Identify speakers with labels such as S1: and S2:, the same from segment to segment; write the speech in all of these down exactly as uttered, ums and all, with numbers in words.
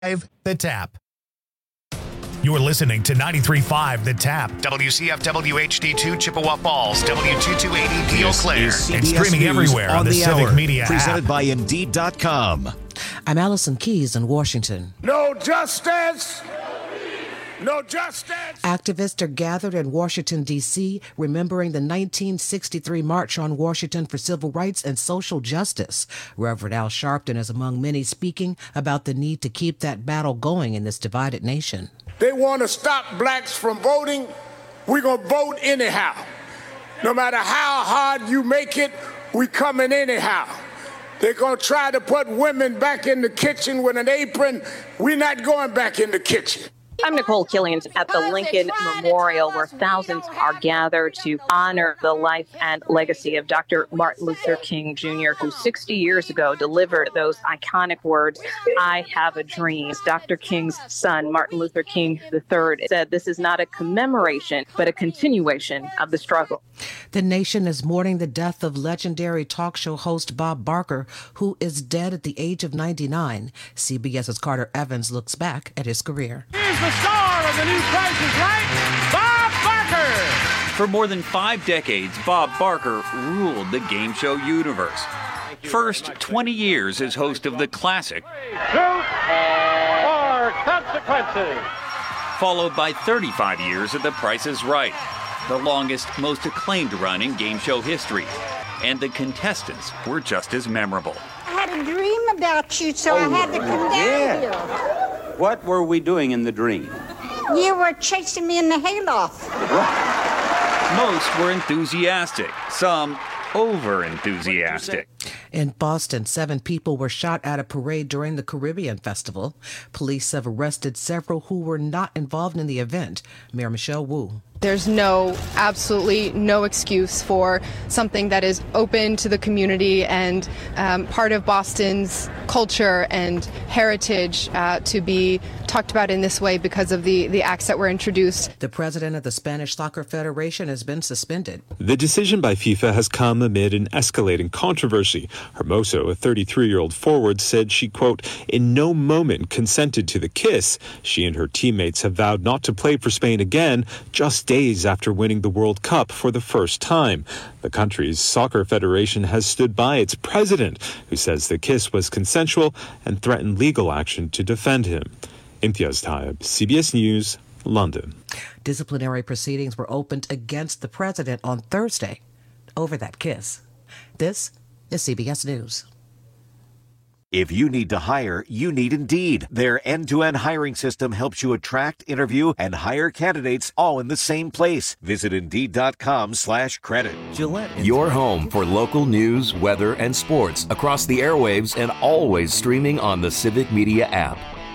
S1: The Tap. You're listening to ninety-three point five The Tap, W C F W H D two Chippewa Falls, W two two eight zero D Eau Claire, and streaming everywhere on, on the, the Civic hour, Media
S2: presented
S1: app.
S2: by Indeed dot com.
S3: I'm Allison Keyes in Washington.
S4: No justice! No justice!
S3: Activists are gathered in Washington, D C, remembering the nineteen sixty-three March on Washington for Civil Rights and Social Justice. Reverend Al Sharpton is among many speaking about the need to keep that battle going in this divided nation.
S4: They want to stop blacks from voting. We're going to vote anyhow. No matter how hard you make it, we coming anyhow. They're going to try to put women back in the kitchen with an apron. We're not going back in the kitchen.
S5: I'm Nicole Killian at the Lincoln Memorial, where thousands are gathered to honor the life and legacy of Doctor Martin Luther King Junior, who sixty years ago delivered those iconic words, "I have a dream." Doctor King's son, Martin Luther King the third, said this is not a commemoration, but a continuation of the struggle.
S3: The nation is mourning the death of legendary talk show host Bob Barker, who is dead at the age of ninety-nine. CBS's Carter Evans looks back at his career.
S6: Here's the star of the new Price is Right, Bob Barker.
S7: For more than five decades, Bob Barker ruled the game show universe. First twenty years as host of the classic,
S6: Truth or Consequences,
S7: followed by thirty-five years of The Price is Right, the longest, most acclaimed run in game show history. And the contestants were just as memorable.
S8: I had a dream about you, so oh, I had to come down
S9: yeah.
S8: here.
S9: What were we doing in the dream?
S8: You were chasing me in the hayloft.
S7: Most were enthusiastic, some over-enthusiastic.
S3: In Boston, seven people were shot at a parade during the Caribbean Festival. Police have arrested several who were not involved in the event. Mayor Michelle Wu.
S10: There's no, absolutely no excuse for something that is open to the community and um, part of Boston's culture and heritage uh, to be talked about in this way because of the, the acts that were introduced.
S3: The president of the Spanish Soccer Federation has been suspended.
S11: The decision by FIFA has come amid an escalating controversy. Hermoso, a thirty-three-year-old forward, said she, quote, in no moment consented to the kiss. She and her teammates have vowed not to play for Spain again, just days after winning the World Cup for the first time. The country's soccer federation has stood by its president, who says the kiss was consensual and threatened legal action to defend him. Imtiaz Taib, C B S News, London.
S3: Disciplinary proceedings were opened against the president on Thursday over that kiss. This is C B S News.
S2: If you need to hire, you need Indeed. Their end-to-end hiring system helps you attract, interview, and hire candidates all in the same place. Visit Indeed.com slash credit.
S12: Gillette. Your home for local news, weather, and sports across the airwaves and always streaming on the Civic Media app.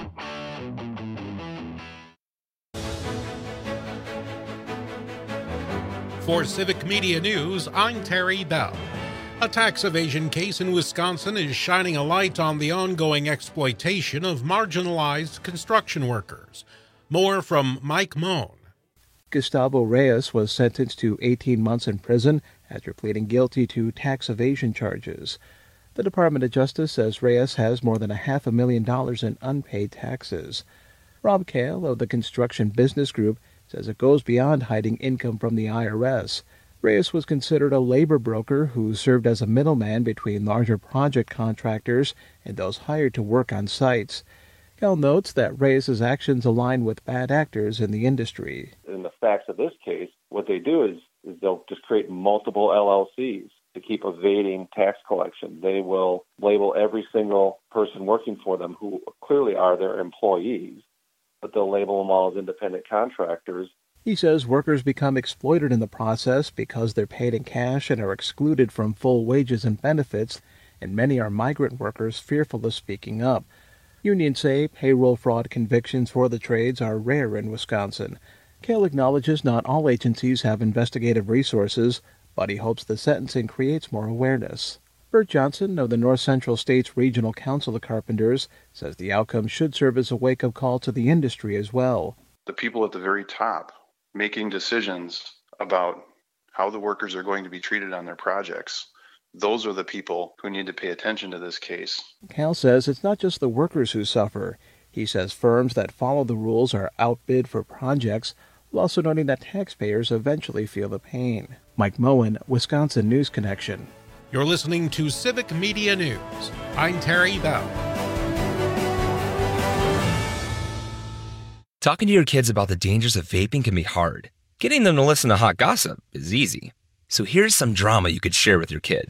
S13: For Civic Media News, I'm Terry Bell. A tax evasion case in Wisconsin is shining a light on the ongoing exploitation of marginalized construction workers. More from Mike Moan.
S14: Gustavo Reyes was sentenced to eighteen months in prison after pleading guilty to tax evasion charges. The Department of Justice says Reyes has more than a half a million dollars in unpaid taxes. Rob Kale of the Construction Business Group says it goes beyond hiding income from the I R S. Reyes was considered a labor broker who served as a middleman between larger project contractors and those hired to work on sites. Cal notes that Reyes' actions align with bad actors in the industry.
S15: In the facts of this case, what they do is, is they'll just create multiple L L Cs to keep evading tax collection. They will label every single person working for them who clearly are their employees, but they'll label them all as independent contractors.
S14: He says workers become exploited in the process because they're paid in cash and are excluded from full wages and benefits, and many are migrant workers fearful of speaking up. Unions say payroll fraud convictions for the trades are rare in Wisconsin. Kale acknowledges not all agencies have investigative resources, but he hopes the sentencing creates more awareness. Bert Johnson of the North Central States Regional Council of Carpenters says the outcome should serve as a wake-up call to the industry as well.
S16: The people at the very top making decisions about how the workers are going to be treated on their projects, those are the people who need to pay attention to this case.
S14: Cal says it's not just the workers who suffer. He says firms that follow the rules are outbid for projects, while also noting that taxpayers eventually feel the pain. Mike Moen, Wisconsin News Connection.
S13: You're listening to Civic Media News. I'm Terry Bell.
S17: Talking to your kids about the dangers of vaping can be hard. Getting them to listen to hot gossip is easy. So here's some drama you could share with your kid.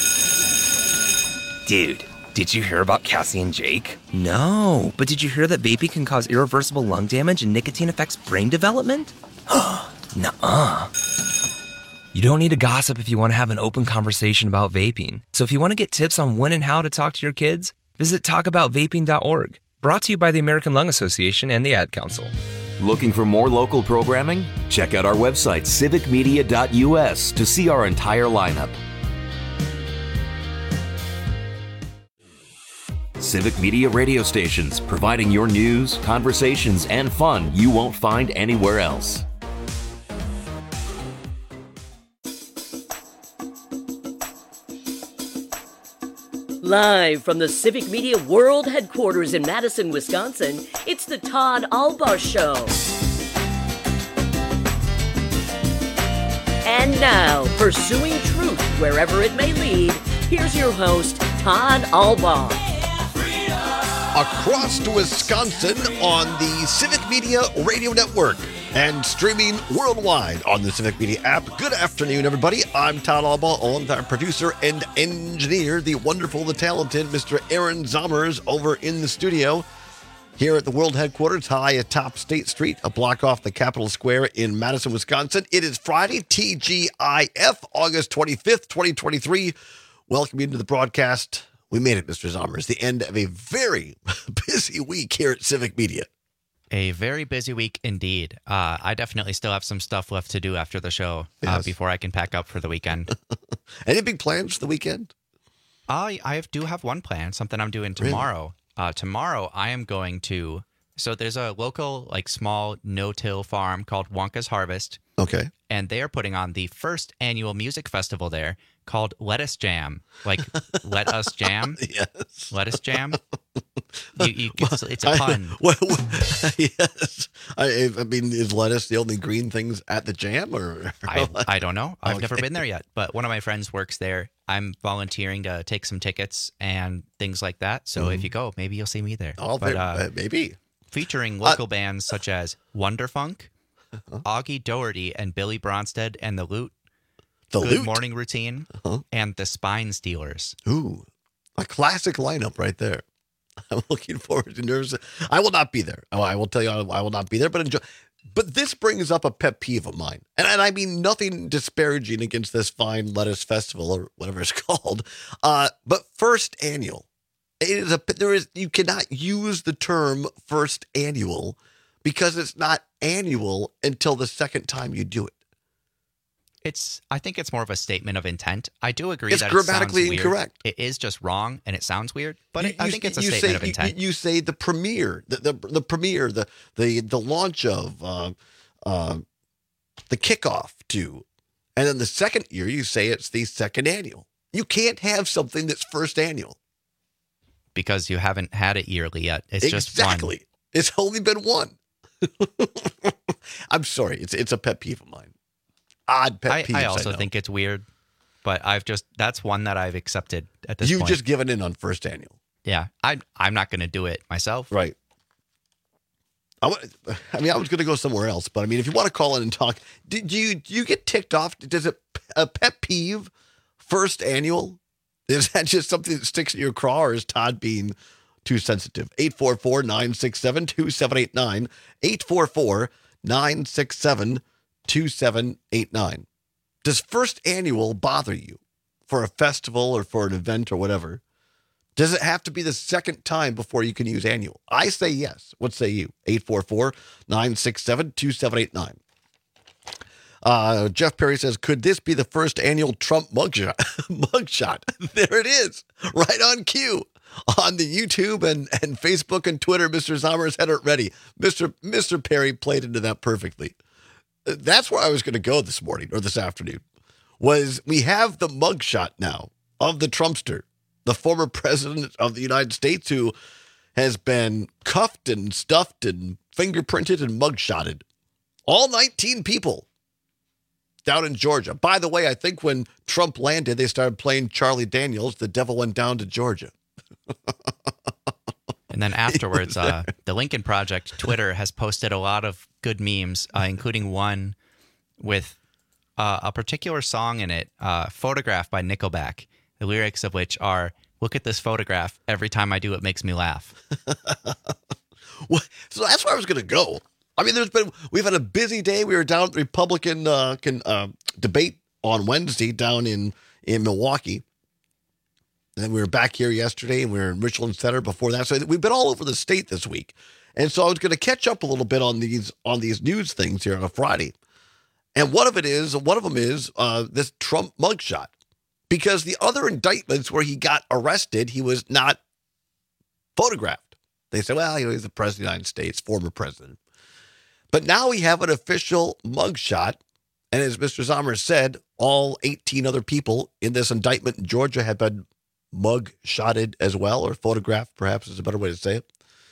S17: Dude, did you hear about Cassie and Jake? No, but did you hear that vaping can cause irreversible lung damage and nicotine affects brain development? Nuh-uh. You don't need to gossip if you want to have an open conversation about vaping. So if you want to get tips on when and how to talk to your kids, visit talk about vaping dot org. Brought to you by the American Lung Association and the Ad Council.
S12: Looking for more local programming? Check out our website, civic media dot U S, to see our entire lineup. Civic Media radio stations, providing your news, conversations, and fun you won't find anywhere else.
S18: Live from the Civic Media World Headquarters in Madison, Wisconsin, it's the Todd Albaugh Show. And now, pursuing truth wherever it may lead, here's your host, Todd Albaugh.
S19: Across Wisconsin on the Civic Media Radio Network and streaming worldwide on the Civic Media app. Good afternoon, everybody. I'm Todd Albaugh, along with our producer and engineer, the wonderful, the talented Mister Aaron Zommers, over in the studio here at the world headquarters, high atop State Street, a block off the Capitol Square in Madison, Wisconsin. It is Friday, T G I F, August twenty-fifth, twenty twenty-three. Welcome you to the broadcast. We made it, Mister Zommers, the end of a very busy week here at Civic Media.
S20: A very busy week indeed. Uh, I definitely still have some stuff left to do after the show uh, yes. before I can pack up for the weekend.
S19: Any big plans for the weekend?
S20: Uh, I have, do have one plan, something I'm doing tomorrow. Really? Uh, tomorrow I am going to, so there's a local, like, small no-till farm called Wonka's Harvest.
S19: Okay.
S20: And they are putting on the first annual music festival there called Lettuce Jam. Like, let us jam?
S19: Yes.
S20: Lettuce Jam? You, you, it's, it's a pun.
S19: I, well, yes. I, I mean, is lettuce the only green things at the jam? or
S20: I, I don't know. I've
S19: okay.
S20: never been there yet. But one of my friends works there. I'm volunteering to take some tickets and things like that. So mm. if you go, maybe you'll see me there.
S19: Oh,
S20: but,
S19: uh, maybe.
S20: Featuring local uh, bands such as Wonderfunk, uh-huh. Augie Doherty and Billy Bronstead and the Loot,
S19: the
S20: Good
S19: Loot.
S20: Morning Routine, uh-huh. and the Spine Stealers.
S19: Ooh, a classic lineup right there. I'm looking forward to nerves. I will not be there. I will tell you, I will not be there. But enjoy. But this brings up a pet peeve of mine, and, and I mean nothing disparaging against this fine lettuce festival or whatever it's called. Uh, but first annual, it is a there is you cannot use the term first annual because it's not annual until the second time you do it.
S20: It's. I think it's more of a statement of intent. I do agree
S19: it's
S20: that
S19: grammatically
S20: it sounds
S19: incorrect.
S20: Weird. It is just wrong, and it sounds weird. But
S19: you,
S20: it, I
S19: you,
S20: think it's a
S19: you
S20: statement
S19: say,
S20: of intent.
S19: You, you say the premiere, the the, the premiere, the the the launch of, uh, uh, the kickoff to, and then the second year you say it's the second annual. You can't have something that's first annual
S20: because you haven't had it yearly yet. It's
S19: exactly.
S20: just one.
S19: Exactly. It's only been one. I'm sorry. It's it's a pet peeve of mine. Odd pet
S20: I,
S19: peeves.
S20: I also
S19: I
S20: think it's weird, but I've just that's one that I've accepted at this
S19: You've
S20: point.
S19: You've just given in on first annual.
S20: Yeah, I'm I'm not going to do it myself.
S19: Right. I, w- I mean, I was going to go somewhere else, but I mean, if you want to call in and talk, do, do you do you get ticked off? Does it a pet peeve first annual? Is that just something that sticks in your craw, or is Todd being too sensitive? eight four four, nine six seven, two seven eight nine. eight four four, nine six seven, two seven eight nine. Does first annual bother you for a festival or for an event or whatever? Does it have to be the second time before you can use annual? I say yes. What say you? eight four four, nine six seven, two seven eight nine. Uh, Jeff Perry says, could this be the first annual Trump mugshot? mugshot. There it is. Right on cue. On the YouTube and, and Facebook and Twitter, Mister Zommers had it ready. Mister Mister Perry played into that perfectly. That's where I was going to go this morning or this afternoon, was we have the mugshot now of the Trumpster, the former president of the United States, who has been cuffed and stuffed and fingerprinted and mugshotted. All nineteen people down in Georgia. By the way, I think when Trump landed, they started playing Charlie Daniels, The Devil Went Down to Georgia.
S20: And then afterwards, uh, the Lincoln Project, Twitter, has posted a lot of good memes, uh, including one with uh, a particular song in it, uh, Photograph by Nickelback, the lyrics of which are, "Look at this photograph. Every time I do, it makes me laugh."
S19: Well, so that's where I was going to go. I mean, there's been, we've had a busy day. We were down at the Republican uh, can, uh, debate on Wednesday down in, in Milwaukee. And then we were back here yesterday, and we were in Richland Center before that. So we've been all over the state this week. And so I was going to catch up a little bit on these on these news things here on a Friday. And one of it is, one of them is uh, this Trump mugshot. Because the other indictments where he got arrested, he was not photographed. They said, well, you know, he's the president of the United States, former president. But now we have an official mugshot. And as Mister Sommer said, all eighteen other people in this indictment in Georgia have been mug-shotted as well, or photographed, perhaps is a better way to say it.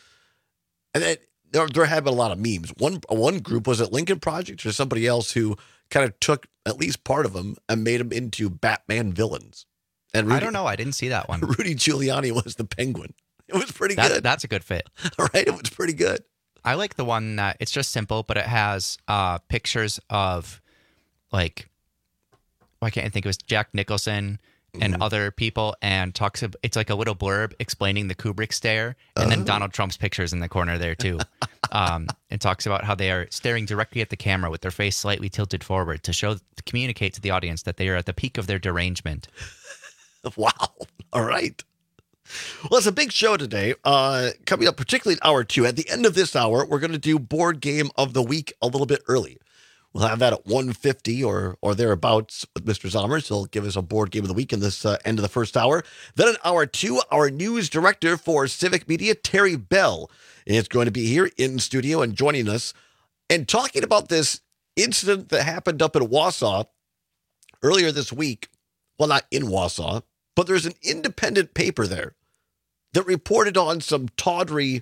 S19: And then there, there have been a lot of memes. One one group, was it Lincoln Project or somebody else, who kind of took at least part of them and made them into Batman villains. And Rudy,
S20: I don't know. I didn't see that one.
S19: Rudy Giuliani was the Penguin. It was pretty
S20: that,
S19: good.
S20: That's a good fit.
S19: All right, it was pretty good.
S20: I like the one that it's just simple, but it has uh, pictures of, like, why can't I think it was Jack Nicholson and mm-hmm. other people, and talks about, it's like a little blurb explaining the Kubrick stare, and uh-huh. then Donald Trump's pictures in the corner there too. um, it talks about how they are staring directly at the camera with their face slightly tilted forward to show, to communicate to the audience that they are at the peak of their derangement.
S19: Wow. All right. Well, it's a big show today. Uh, coming up, particularly in hour two. At the end of this hour, we're going to do Board Game of the Week a little bit early. We'll have that at one fifty or or thereabouts with Mister Sommer. So he'll give us a Board Game of the Week in this uh, end of the first hour. Then in hour two, our news director for Civic Media, Terry Bell, is going to be here in studio and joining us and talking about this incident that happened up in Wausau earlier this week. Well, not in Wausau, but there's an independent paper there that reported on some tawdry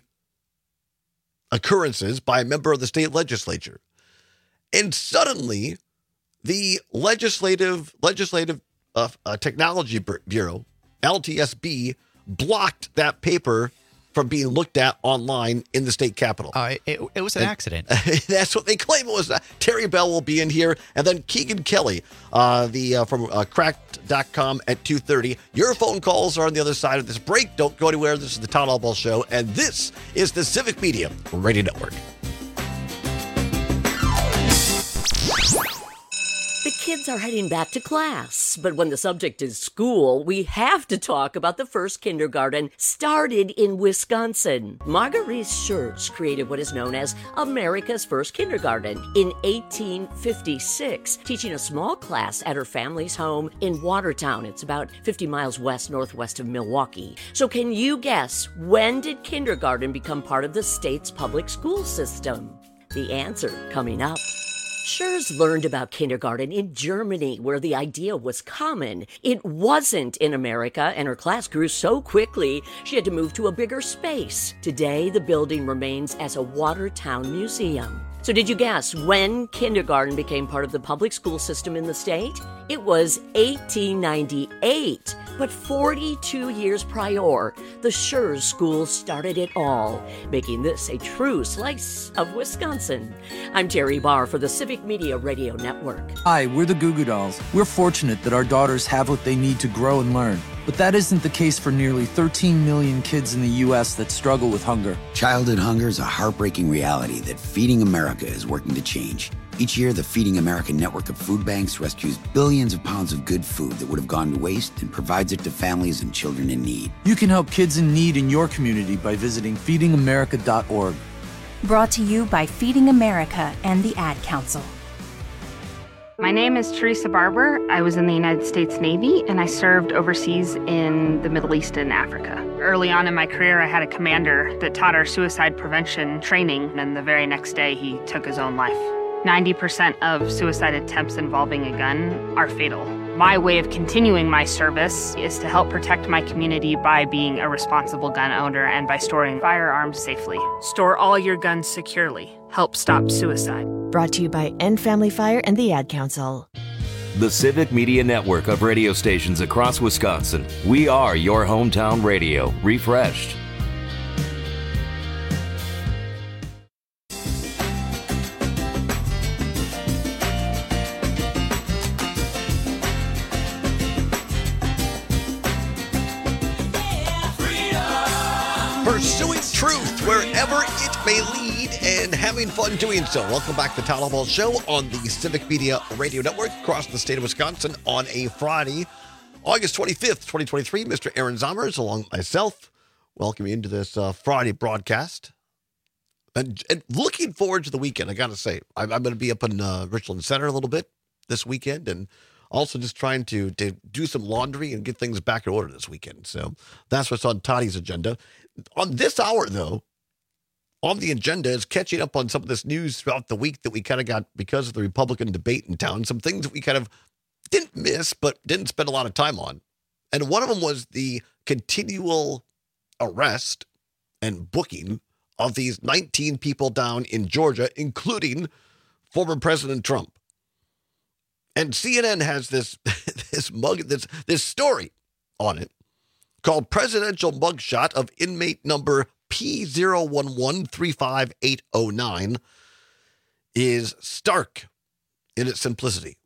S19: occurrences by a member of the state legislature. And suddenly, the legislative legislative uh, uh, technology bureau, L T S B, blocked that paper from being looked at online in the state capitol.
S20: Uh, it, it was an
S19: and,
S20: accident.
S19: That's what they claim it was. Terry Bell will be in here, and then Keegan Kelly, uh, the uh, from uh, cracked dot com at two thirty. Your phone calls are on the other side of this break. Don't go anywhere. This is the Todd Albaugh Show, and this is the Civic Media Radio Network.
S18: The kids are heading back to class, but when the subject is school, we have to talk about the first kindergarten started in Wisconsin. Marguerite Schurz created what is known as America's first kindergarten in eighteen fifty-six, teaching a small class at her family's home in Watertown. It's about fifty miles west northwest of Milwaukee. So can you guess, when did kindergarten become part of the state's public school system? The answer coming up. Schurz learned about kindergarten in Germany, where the idea was common. It wasn't in America, and her class grew so quickly, she had to move to a bigger space. Today, the building remains as a Watertown museum. So did you guess when kindergarten became part of the public school system in the state? It was eighteen ninety-eight, but forty-two years prior, the Schurz School started it all, making this a true slice of Wisconsin. I'm Terry Barr for the Civic Media Radio Network.
S21: Hi, we're the Goo Goo Dolls. We're fortunate that our daughters have what they need to grow and learn. But that isn't the case for nearly thirteen million kids in the U S that struggle with hunger.
S22: Childhood hunger is a heartbreaking reality that Feeding America is working to change. Each year, the Feeding America network of food banks rescues billions of pounds of good food that would have gone to waste and provides it to families and children in need.
S21: You can help kids in need in your community by visiting feeding america dot org.
S23: Brought to you by Feeding America and the Ad Council.
S24: My name is Teresa Barber. I was in the United States Navy, and I served overseas in the Middle East and Africa. Early on in my career, I had a commander that taught our suicide prevention training, and the very next day, he took his own life. ninety percent of suicide attempts involving a gun are fatal. My way of continuing my service is to help protect my community by being a responsible gun owner and by storing firearms safely. Store all your guns securely. Help stop suicide.
S1: Brought to you by End Family Fire and the Ad Council.
S12: The Civic Media Network of radio stations across Wisconsin. We are your hometown radio, refreshed.
S19: Pursuing truth wherever it may lead and having fun doing so. Welcome back to the Town Hall Show on the Civic Media Radio Network across the state of Wisconsin on a Friday, August twenty-fifth, twenty twenty-three. Mister Aaron Zommers, along with myself, welcome you into this uh, Friday broadcast. And, and looking forward to the weekend, I got to say. I'm, I'm going to be up in uh, Richland Center a little bit this weekend, and also just trying to, to do some laundry and get things back in order this weekend. So that's what's on Toddy's agenda. On this hour, though, on the agenda is catching up on some of this news throughout the week that we kind of got because of the Republican debate in town. Some things that we kind of didn't miss, but didn't spend a lot of time on. And one of them was the continual arrest and booking of these nineteen people down in Georgia, including former President Trump. And C N N has this this mug this this story on it called Presidential Mugshot of Inmate Number P zero one one three five eight zero nine is stark in its simplicity.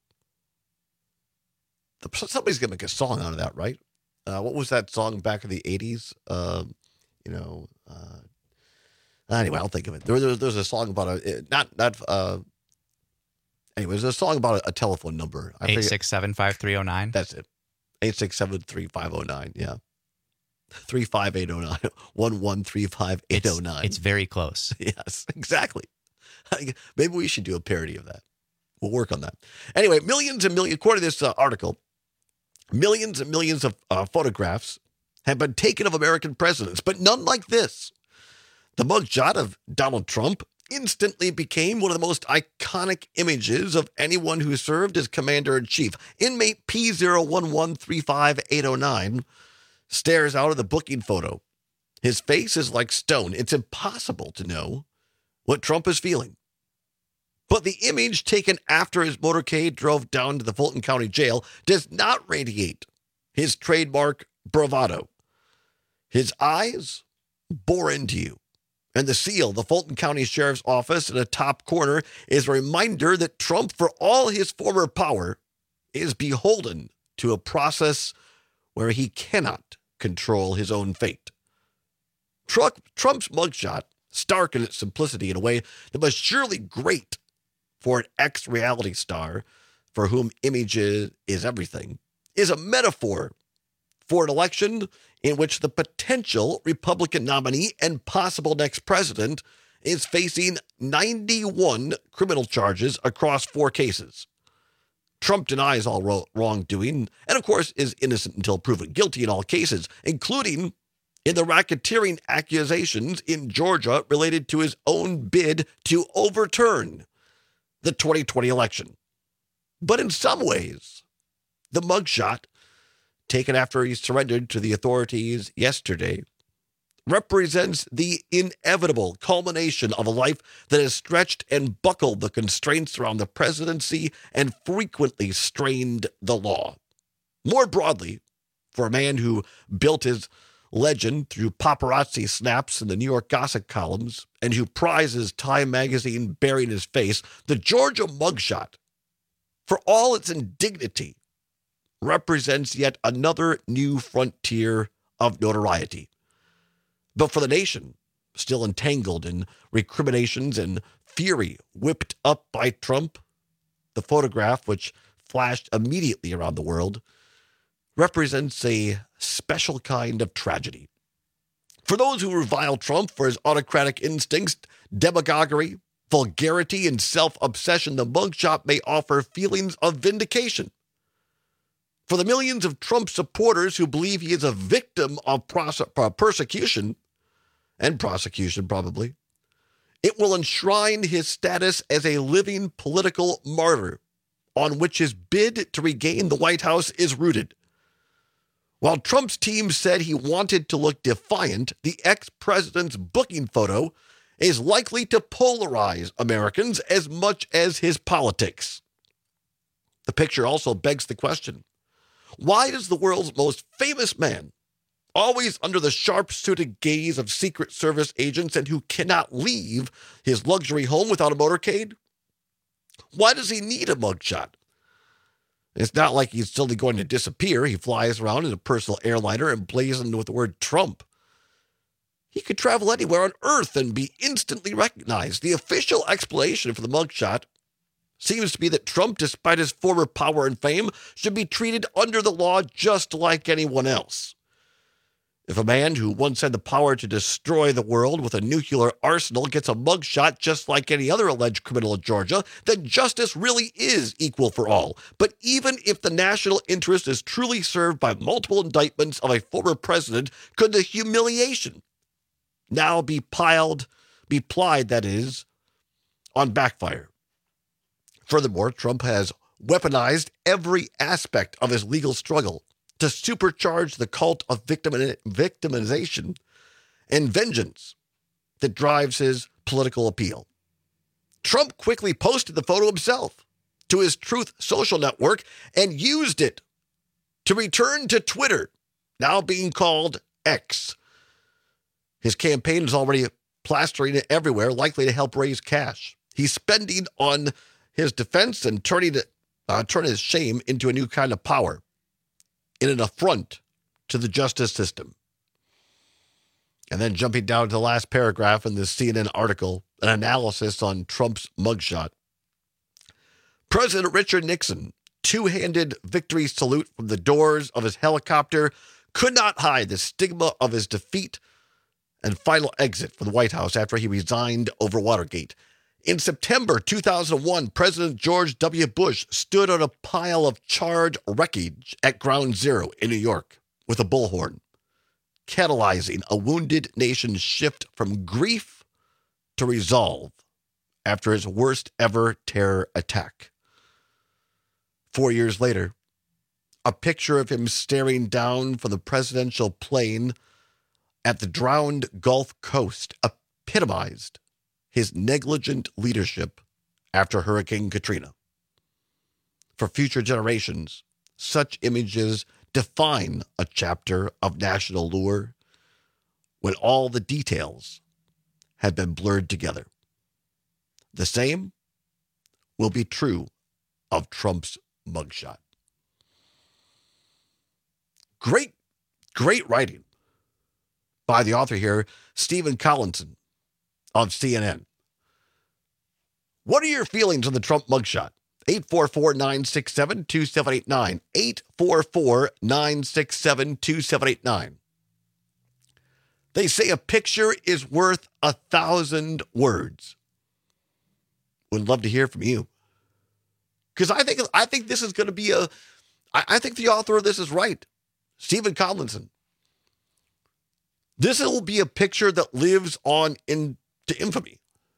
S19: Somebody's going to make a song out of that, right? Uh, what was that song back in the eighties? Uh, you know, uh, anyway, I'll think of it. There, there, there's a song about a, not, not, uh, anyway, there's a song about a, a telephone number.
S20: eight six seven, five three zero nine.
S19: That's it. eight six seven, three five zero nine, yeah. three five eight zero nine, one one three five eight zero nine.
S20: It's, it's very close.
S19: Yes, exactly. Maybe we should do a parody of that. We'll work on that. Anyway, millions and millions, according to this uh, article, millions and millions of uh, photographs have been taken of American presidents, but none like this. The mugshot of Donald Trump instantly became one of the most iconic images of anyone who served as commander-in-chief. Inmate P zero one one three five eight zero nine stares out of the booking photo. His face is like stone. It's impossible to know what Trump is feeling. But the image taken after his motorcade drove down to the Fulton County Jail does not radiate his trademark bravado. His eyes bore into you. And the seal, the Fulton County Sheriff's Office in the top corner, is a reminder that Trump, for all his former power, is beholden to a process where he cannot control his own fate. Trump, Trump's mugshot, stark in its simplicity in a way that was surely great for an ex-reality star for whom image is, is everything, is a metaphor for an election in which the potential Republican nominee and possible next president is facing ninety-one criminal charges across four cases. Trump denies all wrongdoing and, of course, is innocent until proven guilty in all cases, including in the racketeering accusations in Georgia related to his own bid to overturn the twenty twenty election. But in some ways, the mugshot, taken after he surrendered to the authorities yesterday, represents the inevitable culmination of a life that has stretched and buckled the constraints around the presidency and frequently strained the law. More broadly, for a man who built his legend through paparazzi snaps in the New York gossip columns and who prizes Time magazine bearing his face, the Georgia mugshot, for all its indignity, represents yet another new frontier of notoriety. But for the nation, still entangled in recriminations and fury whipped up by Trump, the photograph, which flashed immediately around the world, represents a special kind of tragedy. For those who revile Trump for his autocratic instincts, demagoguery, vulgarity, and self-obsession, the mugshot may offer feelings of vindication. For the millions of Trump supporters who believe he is a victim of pros- persecution, and prosecution probably, it will enshrine his status as a living political martyr, on which his bid to regain the White House is rooted. While Trump's team said he wanted to look defiant, the ex-president's booking photo is likely to polarize Americans as much as his politics. The picture also begs the question, why does the world's most famous man, always under the sharp-suited gaze of Secret Service agents and who cannot leave his luxury home without a motorcade, why does he need a mugshot? It's not like he's suddenly going to disappear. He flies around in a personal airliner emblazoned with the word Trump. He could travel anywhere on Earth and be instantly recognized. The official explanation for the mugshot seems to be that Trump, despite his former power and fame, should be treated under the law just like anyone else. If a man who once had the power to destroy the world with a nuclear arsenal gets a mugshot just like any other alleged criminal in Georgia, then justice really is equal for all. But even if the national interest is truly served by multiple indictments of a former president, could the humiliation now be piled, be plied, that is, on backfire? Furthermore, Trump has weaponized every aspect of his legal struggle to supercharge the cult of victim- victimization and vengeance that drives his political appeal. Trump quickly posted the photo himself to his Truth social network and used it to return to Twitter, now being called X. His campaign is already plastering it everywhere, likely to help raise cash. He's spending on his defense and turning, it, uh, turning his shame into a new kind of power, in an affront to the justice system. And then jumping down to the last paragraph in this C N N article, an analysis on Trump's mugshot. President Richard Nixon, two-handed victory salute from the doors of his helicopter, could not hide the stigma of his defeat and final exit from the White House after he resigned over Watergate. In September two thousand one, President George W. Bush stood on a pile of charred wreckage at Ground Zero in New York with a bullhorn, catalyzing a wounded nation's shift from grief to resolve after his worst ever terror attack. Four years later, a picture of him staring down from the presidential plane at the drowned Gulf Coast epitomized his negligent leadership after Hurricane Katrina. For future generations, such images define a chapter of national lore when all the details have been blurred together. The same will be true of Trump's mugshot. Great, great writing by the author here, Stephen Collinson of C N N. What are your feelings on the Trump mugshot? eight four four, nine six seven, two seven eight nine. eight four four, nine six seven, two seven eight nine. They say a picture is worth a thousand words. Would love to hear from you. Because I think I think this is going to be a... I, I think the author of this is right. Stephen Collinson. This will be a picture that lives on into infamy.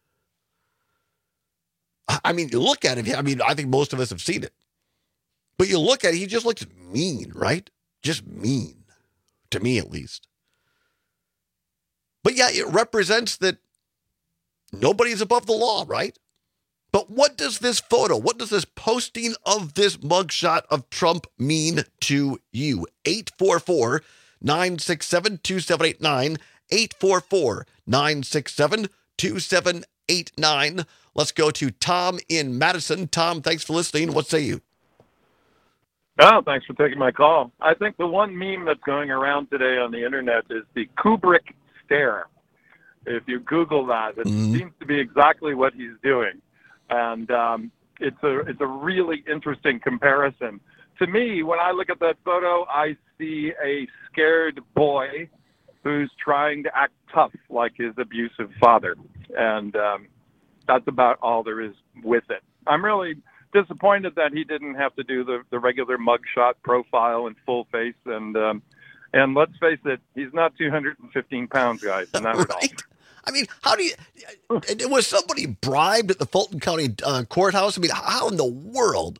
S19: I mean, you look at it, I mean, I think most of us have seen it. But you look at it, he just looks mean, right? Just mean. To me, at least. But yeah, it represents that nobody's above the law, right? But what does this photo, what does this posting of this mugshot of Trump mean to you? eight four four, nine six seven, two seven eight nine. eight four four, nine six seven, two seven eight nine. Let's go to Tom in Madison. Tom, thanks for listening. What say you?
S4: Oh, thanks for taking my call. I think the one meme that's going around today on the internet is the Kubrick stare. If you Google that, it mm-hmm. seems to be exactly what he's doing. And um, it's a it's a really interesting comparison. To me, when I look at that photo, I see a scared boy who's trying to act tough like his abusive father. And um, that's about all there is with it. I'm really disappointed that he didn't have to do the, the regular mugshot profile and full face. And um, and let's face it, he's not two hundred fifteen pounds, guys, and that was all.
S19: I mean, how do you, was somebody bribed at the Fulton County uh, courthouse? I mean, how in the world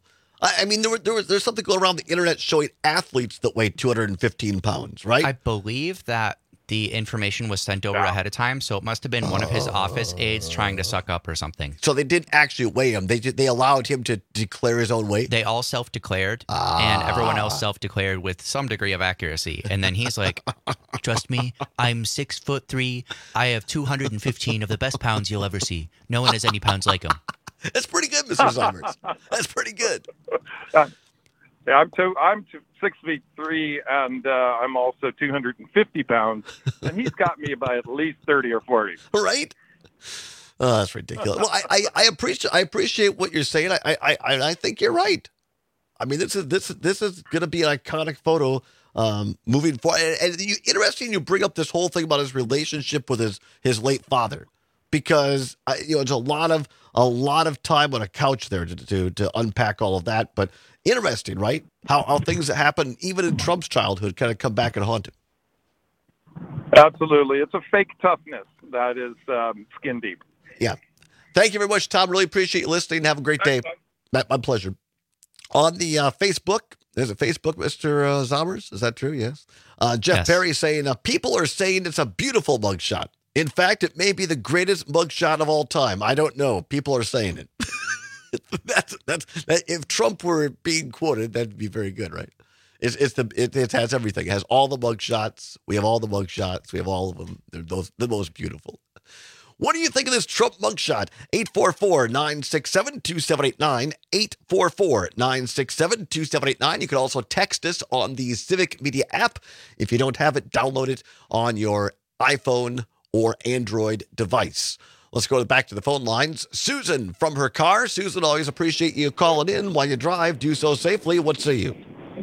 S19: I, I mean, there, were, there was there's something going around the internet showing athletes that weigh two hundred fifteen pounds, right?
S20: I believe that the information was sent over ahead of time, so it must have been one of his office aides trying to suck up or something.
S19: So they didn't actually weigh him. They did, they allowed him to declare his own weight?
S20: They all self-declared,
S19: ah.
S20: and everyone else self-declared with some degree of accuracy. And then he's like, trust me, I'm six foot three. I have two hundred fifteen of the best pounds you'll ever see. No one has any pounds like him.
S19: That's pretty good, Mister Summers. That's pretty good.
S4: Uh, yeah, I'm two, I'm two, six feet three, and uh, I'm also two hundred fifty pounds, and he's got me by at least thirty or forty.
S19: Right? Oh, that's ridiculous. Well, I, I, I appreciate I appreciate what you're saying. I I I, I think you're right. I mean, this is this this is going to be an iconic photo um, moving forward. And, and you, interesting, you bring up this whole thing about his relationship with his his late father, because I, you know, it's a lot of a lot of time on a couch there to to, to unpack all of that, but. Interesting, right? How how things that happen even in Trump's childhood kind of come back and haunt him.
S4: Absolutely. It's a fake toughness that is um, skin deep.
S19: Yeah. Thank you very much, Tom. Really appreciate you listening. Have a great day. My, my pleasure. On the uh, Facebook, there's a Facebook, Mister Uh, Zommers. Is that true? Yes. Uh, Jeff
S20: Yes.
S19: Perry saying, uh, people are saying it's a beautiful mugshot. In fact, it may be the greatest mugshot of all time. I don't know. People are saying it. that's that's that, if Trump were being quoted, that'd be very good, right? It's it's the it, it has everything. It has all the mug shots. We have all the mug shots. We have all of them. They're those the most beautiful. What do you think of this Trump mugshot? eight four four, nine six seven, two seven eight nine, eight four four, nine six seven, two seven eight nine. You can also text us on the Civic Media app. If you don't have it, download it on your iPhone or Android device. Let's go back to the phone lines. Susan from her car. Susan, always appreciate you calling in while you drive. Do so safely. What say you?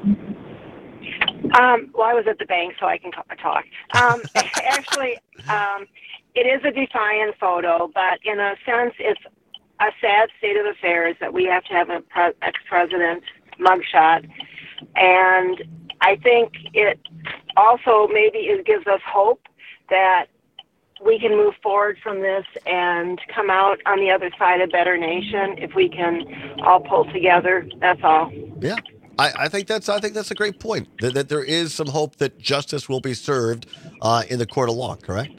S5: Um, well, I was at the bank, so I can talk. Um, actually, um, it is a defiant photo, but in a sense, it's a sad state of affairs that we have to have an pre- ex-president mugshot. And I think it also maybe it gives us hope that we can move forward from this and come out on the other side a better nation if we can all pull together. That's all.
S19: Yeah, I, I think that's I think that's a great point. That, that there is some hope that justice will be served uh, in the court of law. Correct?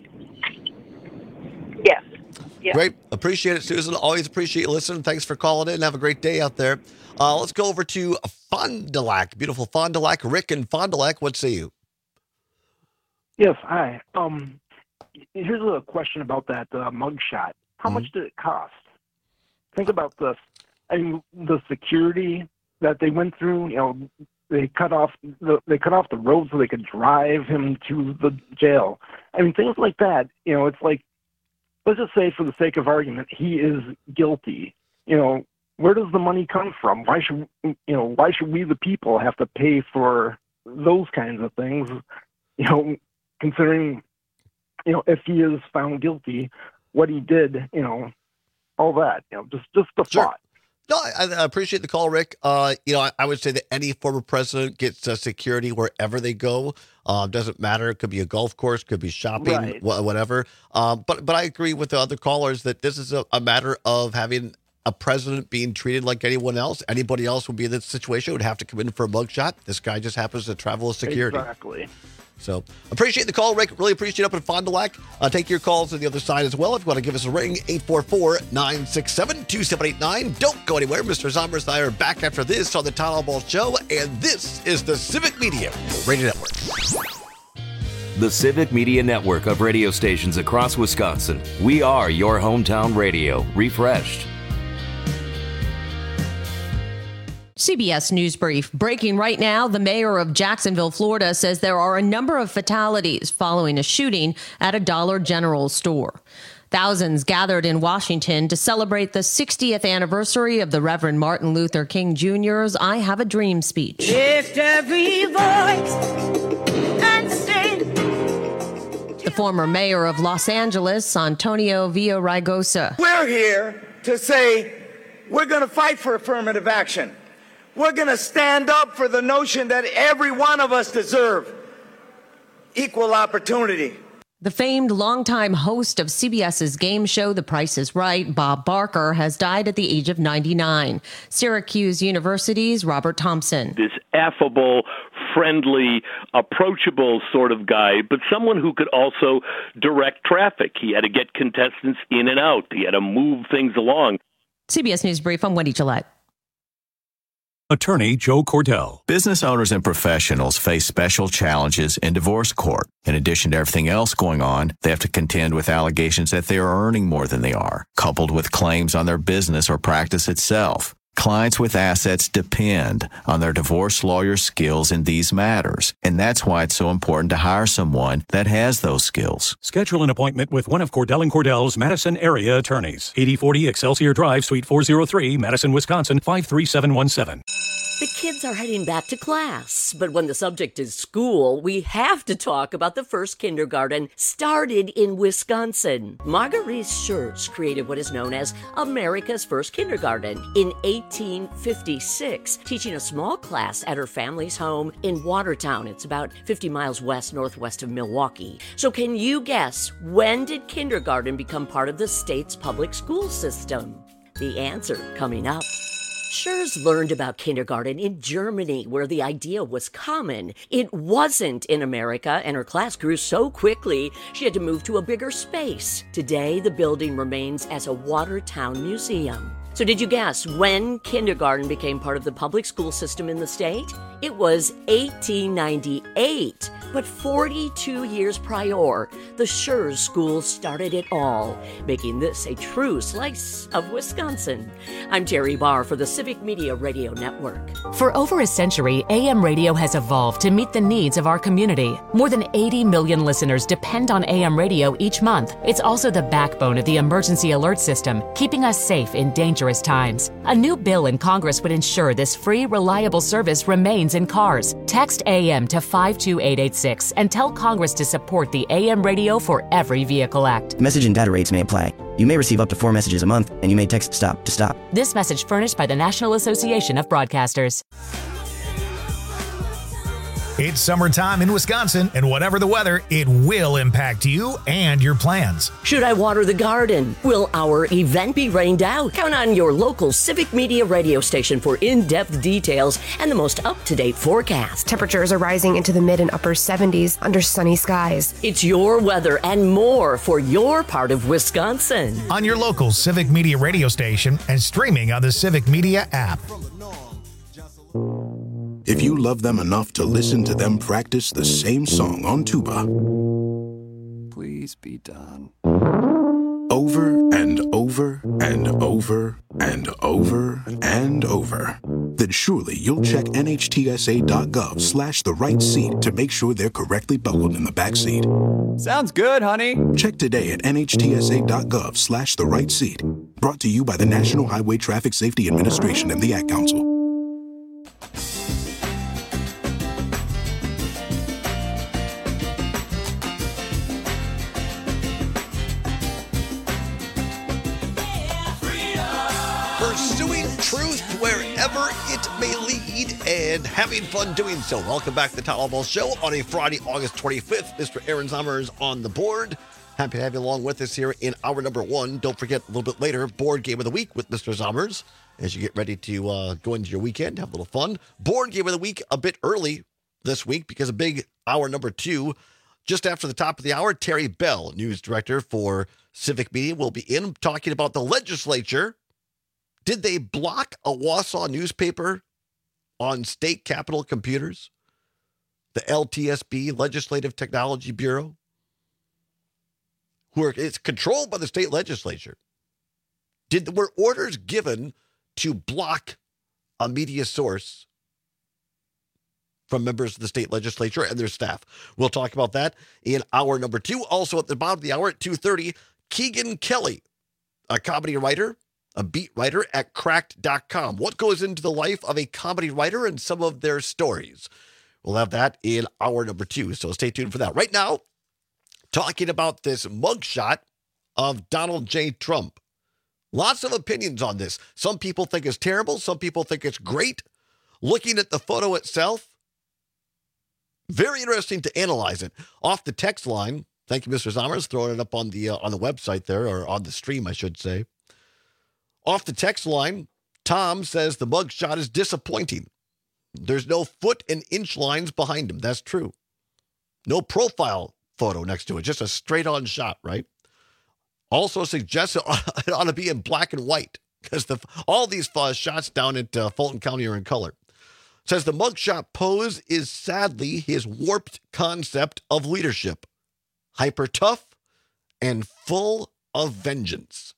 S5: Yes. Yes.
S19: Great. Appreciate it, Susan. Always appreciate you listening. Thanks for calling in. Have a great day out there. Uh, let's go over to Fond du Lac. Beautiful Fond du Lac. Rick in Fond du Lac. What say you?
S6: Yes. Hi. Um. Here's a question about that uh, mugshot. How mm-hmm. much did it cost? Think about this. I mean, the security that they went through. You know, they cut off the they cut off the road so they could drive him to the jail. I mean, things like that. You know, it's like, let's just say, for the sake of argument, he is guilty. You know, where does the money come from? Why should you know? Why should we, the people, have to pay for those kinds of things? You know, considering. You know, if he is found guilty, what he did, you know, all that, you know, just just the
S19: Sure.
S6: thought.
S19: No, I, I appreciate the call, Rick. Uh, you know, I, I would say that any former president gets uh, security wherever they go. Uh, doesn't matter. It could be a golf course, could be shopping,
S6: Right.
S19: wh- whatever. Um, but but I agree with the other callers that this is a, a matter of having a president being treated like anyone else. Anybody else would be in this situation would have to come in for a mugshot. This guy just happens to travel as security.
S6: Exactly.
S19: So appreciate the call, Rick. Really appreciate it up in Fond du Lac. Uh, take your calls on the other side as well. If you want to give us a ring, eight four four, nine six seven, two seven eight nine. Don't go anywhere. Mister Zommers and I are back after this on the Town Hall Show, and this is the Civic Media Radio Network.
S12: The Civic Media Network of radio stations across Wisconsin. We are your hometown radio, refreshed.
S8: C B S News Brief. Breaking right now, the mayor of Jacksonville, Florida, says there are a number of fatalities following a shooting at a Dollar General store. Thousands gathered in Washington to celebrate the sixtieth anniversary of the Reverend Martin Luther King Junior's I Have a Dream speech.
S9: Lift every voice and sing.
S8: The former mayor of Los Angeles, Antonio Villaraigosa.
S9: We're here to say we're going to fight for affirmative action. We're going to stand up for the notion that every one of us deserve equal opportunity.
S8: The famed longtime host of CBS's game show, The Price is Right, Bob Barker, has died at the age of ninety-nine. Syracuse University's Robert Thompson.
S3: This affable, friendly, approachable sort of guy, but someone who could also direct traffic. He had to get contestants in and out. He had to move things along.
S8: C B S News Brief, I'm Wendy Gillette.
S7: Attorney Joe Cordell.
S10: Business owners and professionals face special challenges in divorce court. In addition to everything else going on, they have to contend with allegations that they are earning more than they are, coupled with claims on their business or practice itself. Clients with assets depend on their divorce lawyer's skills in these matters, and that's why it's so important to hire someone that has those skills.
S7: Schedule an appointment with one of Cordell and Cordell's Madison area attorneys. eighty forty Excelsior Drive, Suite four oh three, Madison, Wisconsin, five three seven one seven.
S18: The kids are heading back to class, but when the subject is school, we have to talk about the first kindergarten started in Wisconsin. Marguerite Schertz created what is known as America's first kindergarten in eighteen fifty-six, teaching a small class at her family's home in Watertown. It's about fifty miles west northwest of Milwaukee. So can you guess, when did kindergarten become part of the state's public school system? The answer coming up. Schertz learned about kindergarten in Germany, where the idea was common. It wasn't in America, and her class grew so quickly, she had to move to a bigger space. Today, the building remains as a Watertown museum. So did you guess when kindergarten became part of the public school system in the state? It was eighteen ninety-eight. But forty-two years prior, the Schertz School started it all, making this a true slice of Wisconsin. I'm Terry Barr for the Civic Media Radio Network.
S11: For over a century, A M radio has evolved to meet the needs of our community. More than eighty million listeners depend on A M radio each month. It's also the backbone of the emergency alert system, keeping us safe in dangerous times. A new bill in Congress would ensure this free, reliable service remains in cars. Text A M to five two eight eight six and tell Congress to support the A M Radio for Every Vehicle Act.
S25: Message and data rates may apply. You may receive up to four messages a month, and you may text STOP to stop.
S11: This message furnished by the National Association of Broadcasters.
S26: It's summertime in Wisconsin, and whatever the weather, it will impact you and your plans.
S18: Should I water the garden? Will our event be rained out? Count on your local Civic Media radio station for in-depth details and the most up-to-date forecast.
S27: Temperatures are rising into the mid and upper seventies under sunny skies.
S18: It's your weather and more for your part of Wisconsin.
S26: On your local Civic Media radio station and streaming on the Civic Media app.
S28: If you love them enough to listen to them practice the same song on tuba,
S21: please be done.
S28: Over and over and over and over and over, then surely you'll check nhtsa.gov slash the right seat to make sure they're correctly buckled in the back seat.
S21: Sounds good, honey.
S28: Check today at nhtsa.gov slash the right seat. Brought to you by the National Highway Traffic Safety Administration and the Ad Council.
S19: Pursuing truth wherever it may lead and having fun doing so. Welcome back to the Tom Alamo Show on a Friday, August twenty-fifth. Mister Aaron Sommer is on the board. Happy to have you along with us here in hour number one. Don't forget, a little bit later, Board Game of the Week with Mister Sommers as you get ready to uh, go into your weekend, have a little fun. Board Game of the Week a bit early this week because a big hour number two. Just after the top of the hour, Terry Bell, news director for Civic Media, will be in talking about the legislature. Did they block a Wausau newspaper on state capitol computers? The L T S B, Legislative Technology Bureau, who are, it's controlled by the state legislature. Did were orders given to block a media source from members of the state legislature and their staff? We'll talk about that in hour number two. Also at the bottom of the hour at two thirty, Keegan Kelly, a comedy writer, a beat writer at cracked dot com. What goes into the life of a comedy writer and some of their stories? We'll have that in hour number two, so stay tuned for that. Right now, talking about this mugshot of Donald J. Trump. Lots of opinions on this. Some people think it's terrible. Some people think it's great. Looking at the photo itself, very interesting to analyze it. Off the text line, Thank you, Mister Zommers, throwing it up on the uh, on the website there, or on the stream, I should say. Off the text line, Tom says the mugshot is disappointing. There's no foot and inch lines behind him. That's true. No profile photo next to it, just a straight-on shot, right? Also suggests it ought to be in black and white, because the all these uh, shots down at uh, Fulton County are in color. Says the mugshot pose is sadly his warped concept of leadership. Hyper tough and full of vengeance.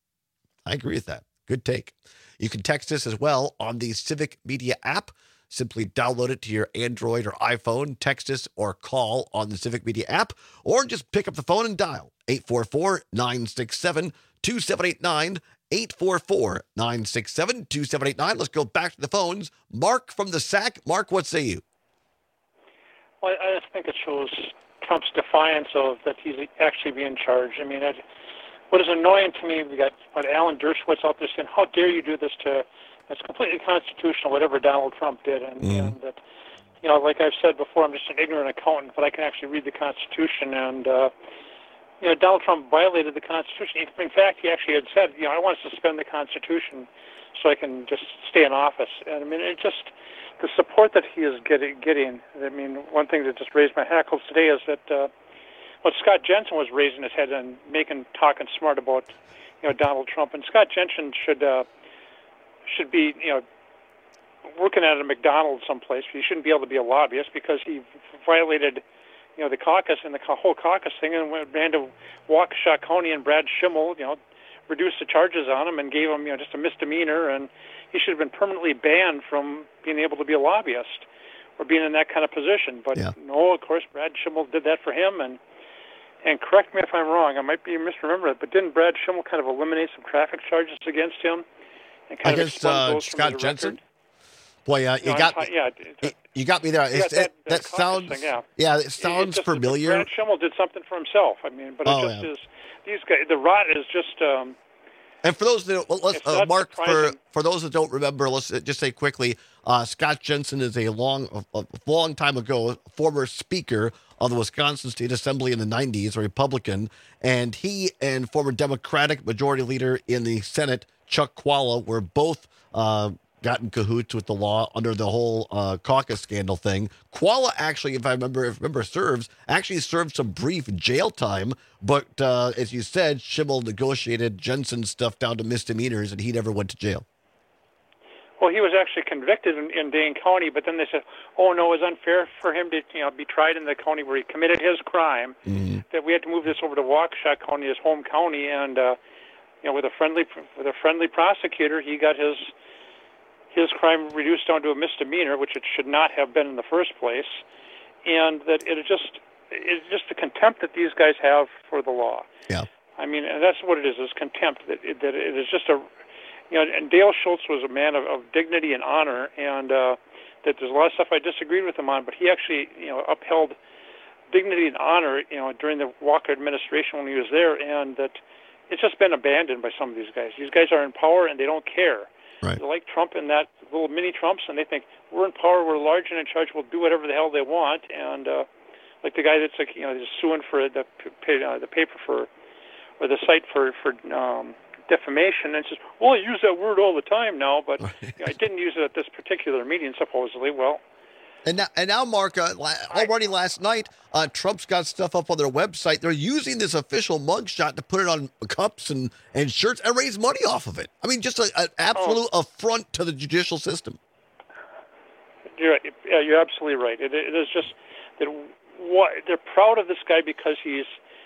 S19: I agree with that. Good take. You can text us as well on the Civic Media app. Simply download it to your Android or iPhone, text us or call on the Civic Media app, or just pick up the phone and dial eight four four, nine six seven, two seven eight nine, eight four four, nine six seven, two seven eight nine. Let's go back to the phones. Mark from the S A C. Mark, what say you?
S2: Well, I just think it shows Trump's defiance of that he's actually being charged. I mean, it, what is annoying to me, we got what Alan Dershowitz out there saying, how dare you do this to, it's completely constitutional, whatever Donald Trump did. And, mm. and that, you know, like I've said before, I'm just an ignorant accountant, but I can actually read the Constitution. And, uh, you know, Donald Trump violated the Constitution. In fact, he actually had said, you know, I want to suspend the Constitution so I can just stay in office. And, I mean, it just, the support that he is getting, getting, I mean, one thing that just raised my hackles today is that uh, what Scott Jensen was raising his head and making, talking smart about, you know, Donald Trump. And Scott Jensen should uh, should be, you know, working at a McDonald's someplace. He shouldn't be able to be a lobbyist because he violated, you know, the caucus and the whole caucus thing, and ran to Waukesha County, and Brad Schimmel, you know, reduced the charges on him and gave him, you know, just a misdemeanor, and he should have been permanently banned from being able to be a lobbyist or being in that kind of position. But yeah. no, of course, Brad Schimmel did that for him, and and correct me if I'm wrong, I might be misremembering it, but didn't Brad Schimmel kind of eliminate some traffic charges against him? And kind
S19: Against
S2: of
S19: uh,
S2: those
S19: Scott Jensen?
S2: Record?
S19: Boy, uh, you
S2: no,
S19: got
S2: I'm, yeah,
S19: you, you got me there.
S2: Yeah,
S19: It's,
S2: that,
S19: it, that
S2: that
S19: sounds
S2: thing, yeah.
S19: yeah, it sounds
S2: just,
S19: familiar.
S2: Brad Schimmel did something for himself. I mean, but it
S19: Oh,
S2: just
S19: yeah.
S2: is. These guys, the rot is just. Um,
S19: And for those that well, let's
S2: It's
S19: uh,
S2: not
S19: Mark for
S2: surprising.
S19: for those that don't remember, let's just say quickly. Uh, Scott Jensen is a long, a, a long time ago, former Speaker of the Wisconsin State Assembly in the nineties, a Republican, and he and former Democratic Majority Leader in the Senate, Chuck Qualla, were both uh, got in cahoots with the law under the whole uh, caucus scandal thing. Qualla actually, if I remember, if I remember, serves actually served some brief jail time, but uh, as you said, Schimmel negotiated Jensen's stuff down to misdemeanors, and he never went to jail.
S2: Well, he was actually convicted in, in Dane County, but then they said, "Oh no, it was unfair for him to, you know, be tried in the county where he committed his crime.
S19: Mm-hmm.
S2: That we had to move this over to Waukesha County, his home county, and uh, you know, with a friendly with a friendly prosecutor, he got his his crime reduced down to a misdemeanor, which it should not have been in the first place, and that it is just it's just the contempt that these guys have for the law.
S19: Yeah,
S2: I mean, and that's what it is: is contempt. That it, that it is just a You know, and Dale Schultz was a man of, of dignity and honor, and uh, that there's a lot of stuff I disagreed with him on, but he actually, you know, upheld dignity and honor, you know, during the Walker administration when he was there, and that it's just been abandoned by some of these guys. These guys are in power, and they don't care.
S19: Right.
S2: They're like Trump and that little mini Trumps, and they think, we're in power, we're large and in charge, we'll do whatever the hell they want, and uh, like the guy that's, like, you know, he's suing for the, uh, the paper for, or the site for, for um, defamation, and says, well, I use that word all the time now, but you know, I didn't use it at this particular meeting, supposedly. Well,
S19: and now, and now Mark, uh, la- already last night, uh, Trump's got stuff up on their website. They're using this official mugshot to put it on cups and, and shirts and raise money off of it. I mean, just a- an absolute
S2: Oh.
S19: affront to the judicial system.
S2: You're, yeah, you're absolutely right. It, it is just that what, they're proud of this guy because he's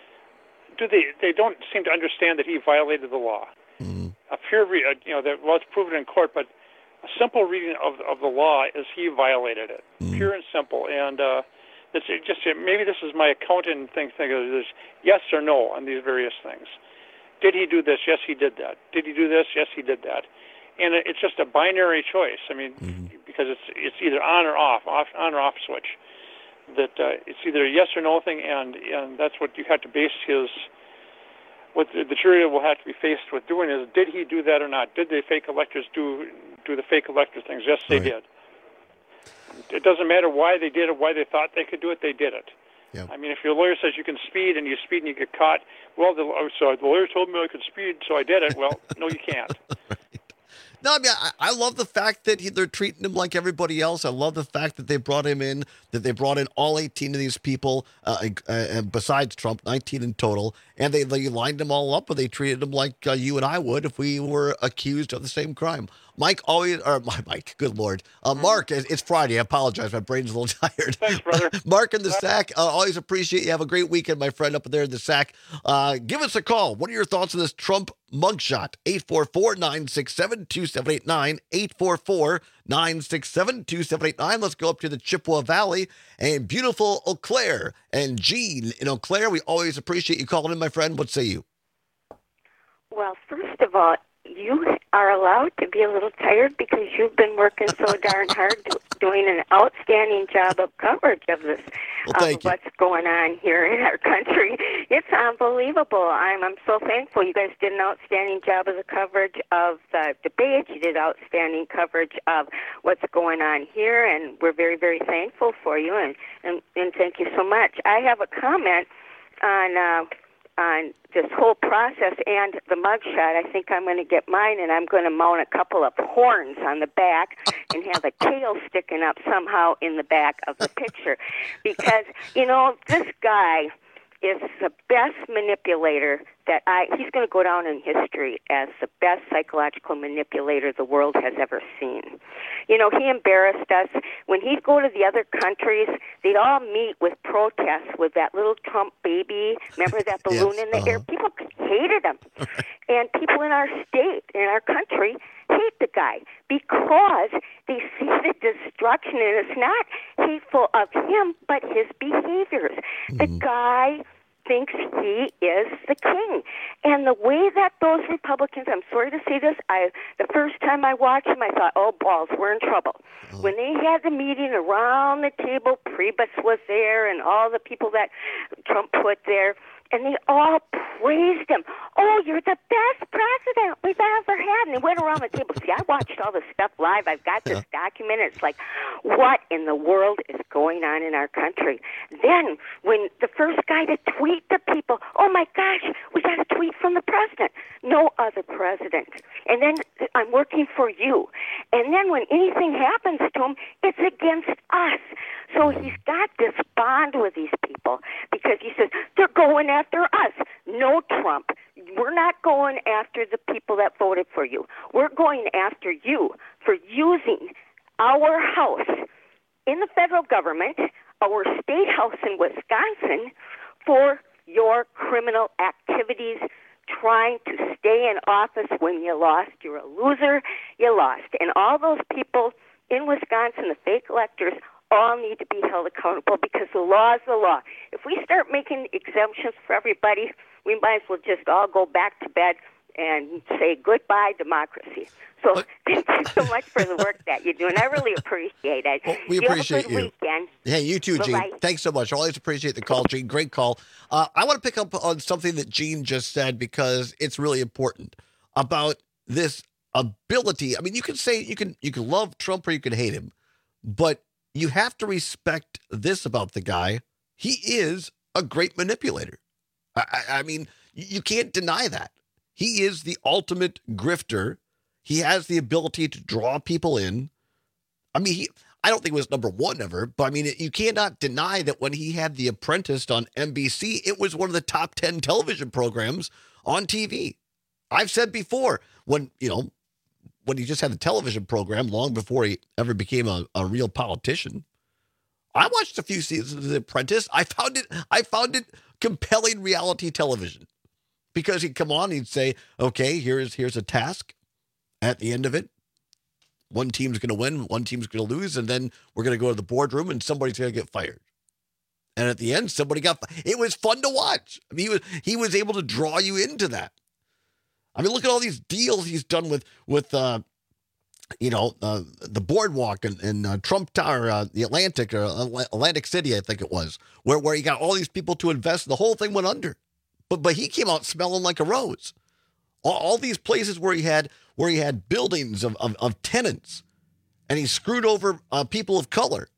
S2: do they they don't seem to understand that he violated the law.
S19: Mm-hmm.
S2: A pure, re, uh, you know, that well, it's proven in court, but a simple reading of of the law is he violated it, mm-hmm. pure and simple. And uh, it's it just maybe this is my accountant thing. Thing is yes or no on these various things. Did he do this? Yes, he did that. Did he do this? Yes, he did that. And it, it's just a binary choice. I mean, mm-hmm. because it's it's either on or off, off on or off switch. That uh, it's either a yes or no thing, and and that's what you have to base his. What the, the jury will have to be faced with doing is, did he do that or not? Did the fake electors do do the fake elector things? Yes, they
S19: right.
S2: did. It doesn't matter why they did it, why they thought they could do it. They did it,
S19: Yep.
S2: I mean, if your lawyer says you can speed and you speed and you get caught, well, the, oh, so the lawyer told me I could speed, so I did it. Well, no, you can't.
S19: No, I mean, I, I love the fact that he, they're treating him like everybody else. I love the fact that they brought him in, that they brought in all eighteen of these people, uh, uh, besides Trump, nineteen in total, and they, they lined them all up, and they treated them like uh, you and I would if we were accused of the same crime. Mike always, or my Mike, good Lord. Uh, Mark, it's Friday. I apologize. My brain's a little tired.
S2: Thanks, brother.
S19: Mark in the Sack, uh, always appreciate you. Have a great weekend, my friend, up there in the Sack. Uh, give us a call. What are your thoughts on this Trump mugshot? eight four four, nine six seven, two seven eight nine. eight four four, nine six seven, two seven eight nine. Let's go up to the Chippewa Valley and beautiful Eau Claire. And Gene in Eau Claire, we always appreciate you calling in, my friend. What say you?
S13: Well, first of all, you are allowed to be a little tired because you've been working so darn hard do, doing an outstanding job of coverage of this,
S19: well,
S13: of what's going on here in our country. It's unbelievable. I'm I'm so thankful. You guys did an outstanding job of the coverage of the debate. You did outstanding coverage of what's going on here, and we're very, very thankful for you, and, and, and thank you so much. I have a comment on... Uh, on this whole process and the mugshot. I think I'm going to get mine, and I'm going to mount a couple of horns on the back and have a tail sticking up somehow in the back of the picture. Because, you know, this guy is the best manipulator that I, he's going to go down in history as the best psychological manipulator the world has ever seen. You know, he embarrassed us. When he'd go to the other countries, they'd all meet with protests with that little Trump baby. Remember that balloon
S19: yes,
S13: in the
S19: uh-huh.
S13: air? People hated him. And people in our state, in our country, hate the guy because they see the destruction, and it's not hateful of him, but his behaviors. Mm-hmm. The guy thinks he is the king. And the way that those Republicans, I'm sorry to say this, I the first time I watched them, I thought, oh, balls, we're in trouble. Oh. When they had the meeting around the table, Priebus was there and all the people that Trump put there, and they all praised him. Oh, you're the best president we've ever had. And they went around the table. See, I watched all this stuff live. I've got this yeah. document. It's like, what in the world is going on in our country? Then, when the first guy to tweet to people, oh, my gosh, we got a tweet from the president. No other president. And then, I'm working for you. And then when anything happens to him, it's against us. So he's got this bond with these people because he says, they're going after us. No, Trump, we're not going after the people that voted for you. We're going after you for using our house in the federal government, our state house in Wisconsin, for your criminal activities, trying to stay in office when you lost. You're a loser. You lost. And all those people in Wisconsin, the fake electors, all need to be held accountable because the law is the law. If we start making exemptions for everybody, we might as well just all go back to bed and say goodbye democracy. So but, thank you so much for the work that you do, and I really appreciate it.
S19: Well, we
S13: you
S19: appreciate
S13: have a good
S19: you.
S13: Weekend.
S19: Hey, you too, Gene.
S13: Bye-bye.
S19: Thanks so much. I always appreciate the call, Gene. Great call. Uh, I want to pick up on something that Gene just said because it's really important about this ability. I mean, you can say you can you can love Trump or you can hate him, but you have to respect this about the guy. He is a great manipulator. I, I, I mean, you can't deny that. He is the ultimate grifter. He has the ability to draw people in. I mean, he, I don't think it was number one ever, but I mean, you cannot deny that when he had The Apprentice on N B C, it was one of the top ten television programs on T V. I've said before, when, you know, when he just had the television program long before he ever became a, a real politician. I watched a few seasons of The Apprentice. I found it, I found it compelling reality television because he'd come on and he'd say, okay, here's, here's a task. At the end of it, one team's going to win, one team's going to lose, and then we're going to go to the boardroom and somebody's going to get fired. And at the end, somebody got fired. It was fun to watch. I mean, he was, he was able to draw you into that. I mean, look at all these deals he's done with, with uh, you know, uh, the boardwalk and, and uh, Trump Tower, uh, the Atlantic, or Atlantic City, I think it was, where, where he got all these people to invest. The whole thing went under. But but he came out smelling like a rose. All, all these places where he had where he had buildings of, of, of tenants, and he screwed over uh, people of color.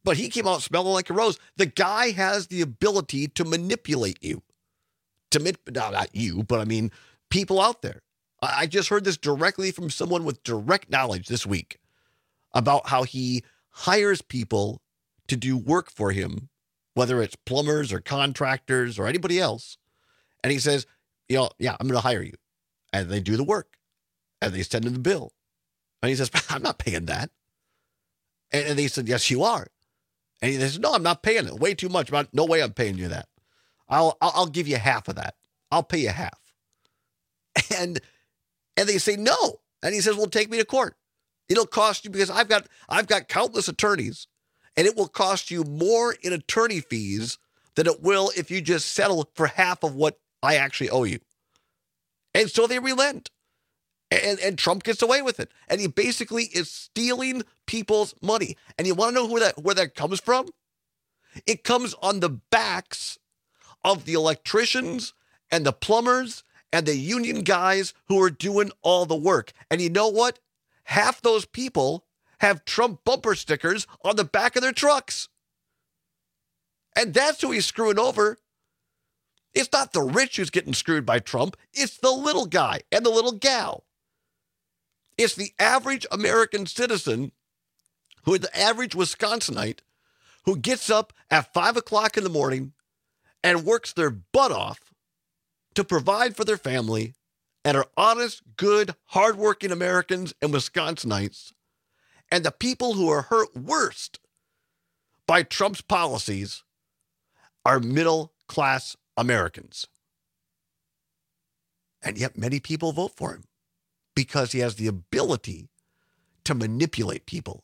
S19: but he came out smelling like a rose. The guy has the ability to manipulate you. To no, not you, but I mean people out there. I just heard this directly from someone with direct knowledge this week about how he hires people to do work for him, whether it's plumbers or contractors or anybody else. And he says, you know, yeah, I'm going to hire you. And they do the work. And they send him the bill. And he says, I'm not paying that. And, and they said, yes, you are. And he says, no, I'm not paying it. Way too much. No way I'm paying you that. I'll, I'll I'll give you half of that. I'll pay you half. And and they say no. And he says, well, take me to court. It'll cost you because I've got I've got countless attorneys, and it will cost you more in attorney fees than it will if you just settle for half of what I actually owe you. And so they relent. And, and Trump gets away with it. And he basically is stealing people's money. And you want to know where that where that comes from? It comes on the backs of the electricians and the plumbers and the union guys who are doing all the work. And you know what? Half those people have Trump bumper stickers on the back of their trucks. And that's who he's screwing over. It's not the rich who's getting screwed by Trump. It's the little guy and the little gal. It's the average American citizen, who is the average Wisconsinite, who gets up at five o'clock in the morning and works their butt off to provide for their family and are honest, good, hardworking Americans and Wisconsinites. And the people who are hurt worst by Trump's policies are middle-class Americans. And yet many people vote for him because he has the ability to manipulate people.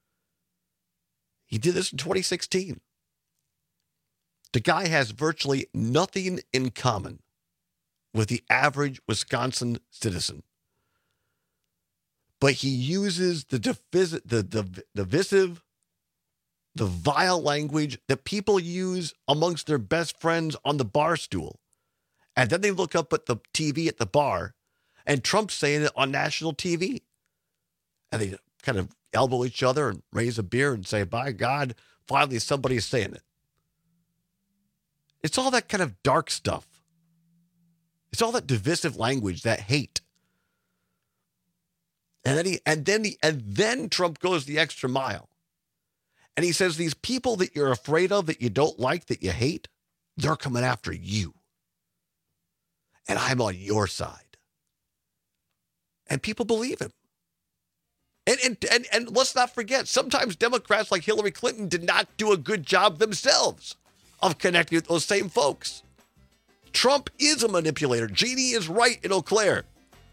S19: He did this in twenty sixteen. The guy has virtually nothing in common with the average Wisconsin citizen. But he uses the divis- the, the divisive, the vile language that people use amongst their best friends on the bar stool. And then they look up at the T V at the bar, and Trump's saying it on national T V. And they kind of elbow each other and raise a beer and say, by God, finally somebody's saying it. It's all that kind of dark stuff. It's all that divisive language, that hate. And then he, and then he, and then Trump goes the extra mile. And he says, these people that you're afraid of, that you don't like, that you hate, they're coming after you. And I'm on your side. And people believe him. And, and, and, and let's not forget, sometimes Democrats like Hillary Clinton did not do a good job themselves of connecting with those same folks. Trump is a manipulator. Jeannie is right in Eau Claire.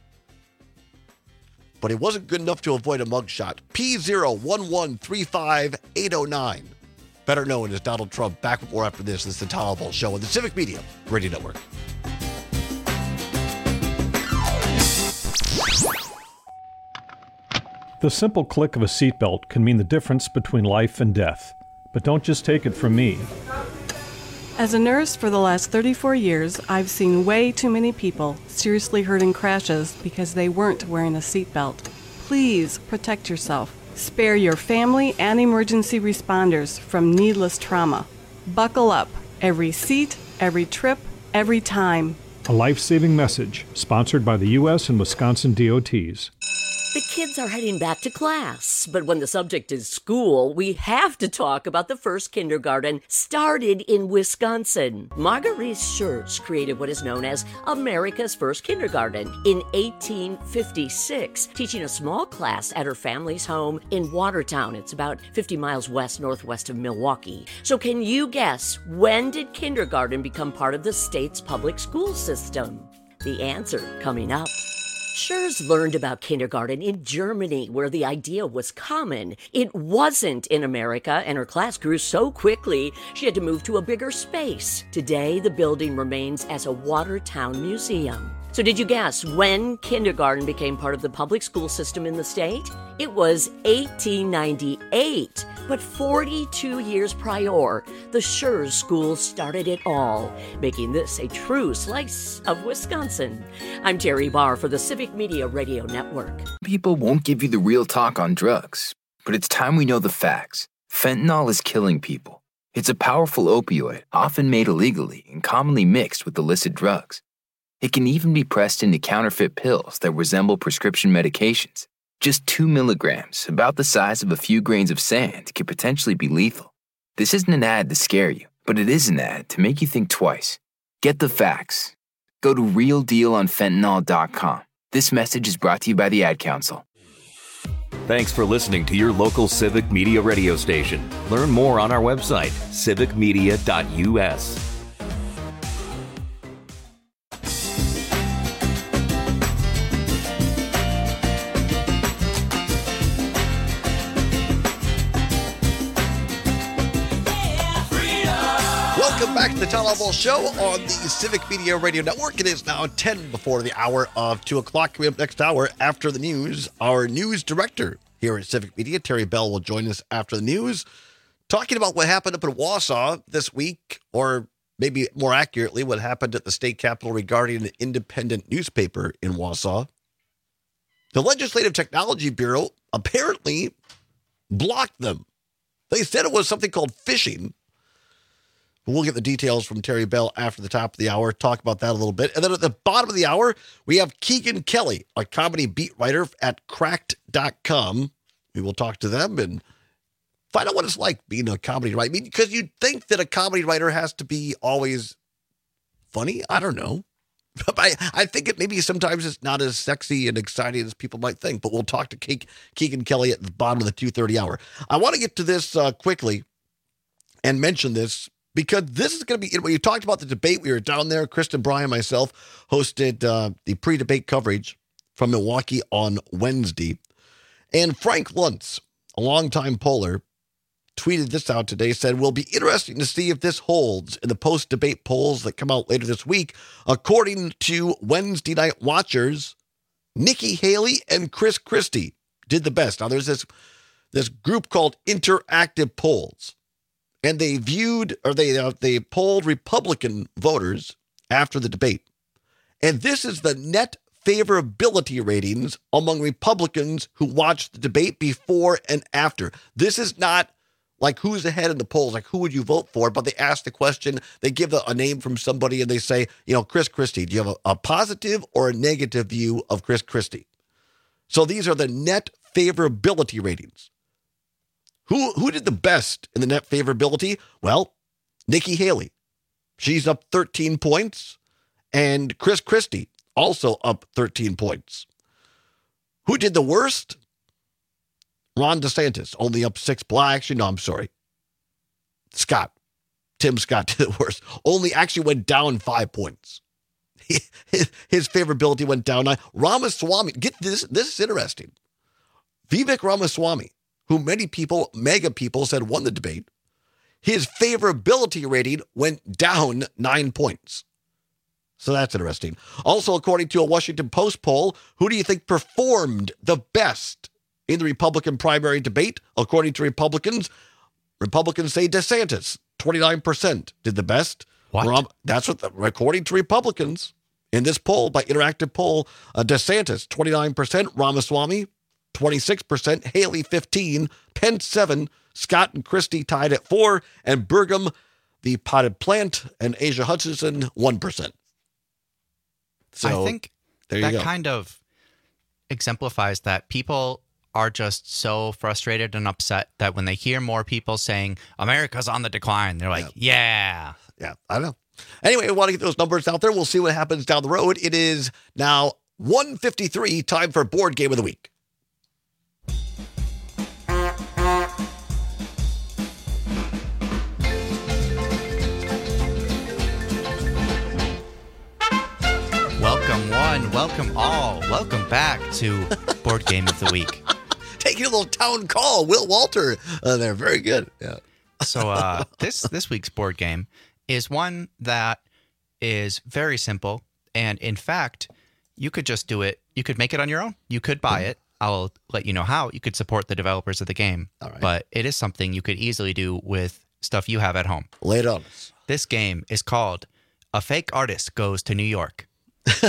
S19: But it wasn't good enough to avoid a mugshot. P zero one one three five eight zero nine. Better known as Donald Trump. Back with more after this. This is the Tom Ball Show on the Civic Media Radio Network.
S1: The simple click of a seatbelt can mean the difference between life and death. But don't just take it from me.
S14: As a nurse for the last thirty-four years, I've seen way too many people seriously hurt in crashes because they weren't wearing a seatbelt. Please protect yourself. Spare your family and emergency responders from needless trauma. Buckle up. Every seat, every trip, every time.
S1: A life-saving message sponsored by the U S and Wisconsin D O Ts.
S18: The kids are heading back to class, but when the subject is school, we have to talk about the first kindergarten started in Wisconsin. Marguerite Church created what is known as America's first kindergarten in eighteen fifty-six, teaching a small class at her family's home in Watertown. It's about fifty miles west northwest of Milwaukee. So can you guess, when did kindergarten become part of the state's public school system? The answer coming up. Schurz learned about kindergarten in Germany, where the idea was common. It wasn't in America, and her class grew so quickly, she had to move to a bigger space. Today, the building remains as a Watertown museum. So did you guess when kindergarten became part of the public school system in the state? It was eighteen ninety-eight, but forty-two years prior, the Schurz School started it all, making this a true slice of Wisconsin. I'm Terry Barr for the Civic Media Radio Network.
S15: People won't give you the real talk on drugs, but it's time we know the facts.
S4: Fentanyl is killing people. It's a powerful opioid, often made illegally and commonly mixed with illicit drugs. It can even be pressed into counterfeit pills that resemble prescription medications. Just two milligrams, about the size of a few grains of sand, can potentially be lethal. This isn't an ad to scare you, but it is an ad to make you think twice. Get the facts. Go to real deal on fentanyl dot com. This message is brought to you by the Ad Council.
S12: Thanks for listening to your local Civic Media radio station. Learn more on our website, civic media dot u s.
S19: Welcome back to the Tom Oswalt Show on the Civic Media Radio Network. It is now ten before the hour of two o'clock. Coming up next hour after the news, our news director here at Civic Media, Terry Bell, will join us after the news, talking about what happened up in Wausau this week, or maybe more accurately, what happened at the state capitol regarding an independent newspaper in Wausau. The Legislative Technology Bureau apparently blocked them. They said it was something called phishing. We'll get the details from Terry Bell after the top of the hour, talk about that a little bit. And then at the bottom of the hour, we have Keegan Kelly, a comedy beat writer at cracked dot com. We will talk to them and find out what it's like being a comedy writer. I mean, because you'd think that a comedy writer has to be always funny. I don't know. I, I think it maybe sometimes it's not as sexy and exciting as people might think. But we'll talk to Ke- Keegan Kelly at the bottom of the two thirty hour. I want to get to this uh, quickly and mention this, because this is going to be, when you talked about the debate, we were down there, Kristen Bryan and myself hosted uh, the pre-debate coverage from Milwaukee on Wednesday. And Frank Luntz, a longtime poller, tweeted this out today, said, "Will be interesting to see if this holds in the post-debate polls that come out later this week. According to Wednesday Night Watchers, Nikki Haley and Chris Christie did the best." Now, there's this, this group called Interactive Polls. And they viewed, or they uh, they polled Republican voters after the debate. And this is the net favorability ratings among Republicans who watched the debate before and after. This is not like who's ahead in the polls, like who would you vote for, but they ask the question, they give a, a name from somebody, and they say, you know, Chris Christie, do you have a, a positive or a negative view of Chris Christie? So these are the net favorability ratings. Who who did the best in the net favorability? Well, Nikki Haley. She's up thirteen points. And Chris Christie also up thirteen points. Who did the worst? Ron DeSantis, only up six. Well, actually, no, I'm sorry. Scott. Tim Scott did the worst. Only actually went down five points. His, his favorability went down nine. Ramaswamy, get this, this is interesting. Vivek Ramaswamy, who many people, mega people, said won the debate, his favorability rating went down nine points. So that's interesting. Also, according to a Washington Post poll, who do you think performed the best in the Republican primary debate? According to Republicans, Republicans say DeSantis, twenty-nine percent did the best.
S15: What?
S19: Ram, that's what, the, according to Republicans, in this poll, by Interactive Poll, uh, DeSantis, twenty-nine percent, Ramaswamy, twenty-six percent, Haley, fifteen, Pence, seven, Scott and Christie tied at four, and Burgum, the potted plant, and Asia Hutchinson, one percent. So
S15: I think
S19: there you
S15: that
S19: go.
S15: kind of exemplifies that people are just so frustrated and upset that when they hear more people saying America's on the decline, they're like, yeah.
S19: Yeah, I know. Anyway, we want to get those numbers out there. We'll see what happens down the road. It is now one fifty-three, time for Board Game of the Week.
S15: Welcome one, welcome all, welcome back to Board Game of the Week.
S19: Taking a little town call, Will Walter. Uh, they're very good. Yeah.
S15: So uh, this this week's board game is one that is very simple, and in fact, you could just do it. You could make it on your own. You could buy it. I'll let you know how. You could support the developers of the game. All right. But it is something you could easily do with stuff you have at home.
S19: Lay it on us.
S15: This game is called A Fake Artist Goes to New York.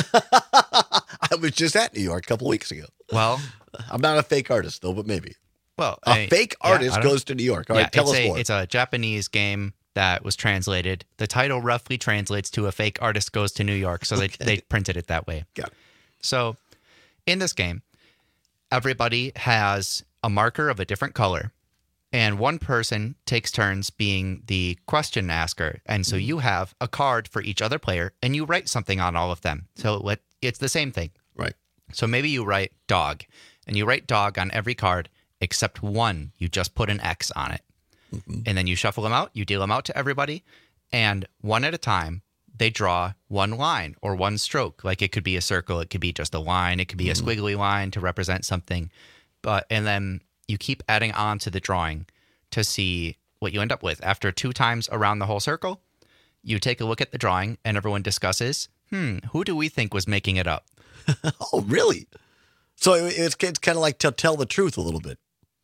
S19: I was just at New York a couple weeks ago.
S15: Well,
S19: I'm not a fake artist, though, but maybe.
S15: Well,
S19: a
S15: I-
S19: fake
S15: yeah,
S19: artist
S15: I don't-
S19: goes to New York. All
S15: yeah,
S19: right, tell
S15: it's
S19: us
S15: a,
S19: more.
S15: It's a Japanese game that was translated. The title roughly translates to "A Fake Artist Goes to New York," so
S19: Okay.
S15: they they printed it that way.
S19: Got it.
S15: So, in this game, everybody has a marker of a different color, and one person takes turns being the question asker. And so you have a card for each other player, and you write something on all of them. So let, it's the same thing.
S19: Right.
S15: So maybe you write dog, and you write dog on every card except one. You just put an X on it.
S19: Mm-hmm.
S15: And then you shuffle them out, you deal them out to everybody, and one at a time, they draw one line or one stroke. Like it could be a circle, it could be just a line, it could be
S19: Mm-hmm.
S15: a squiggly line to represent something. But and then you keep adding on to the drawing to see what you end up with. After two times around the whole circle, you take a look at the drawing and everyone discusses, hmm, who do we think was making it up?
S19: Oh, really? So it- it's, it's kind of like to tell the truth a little bit.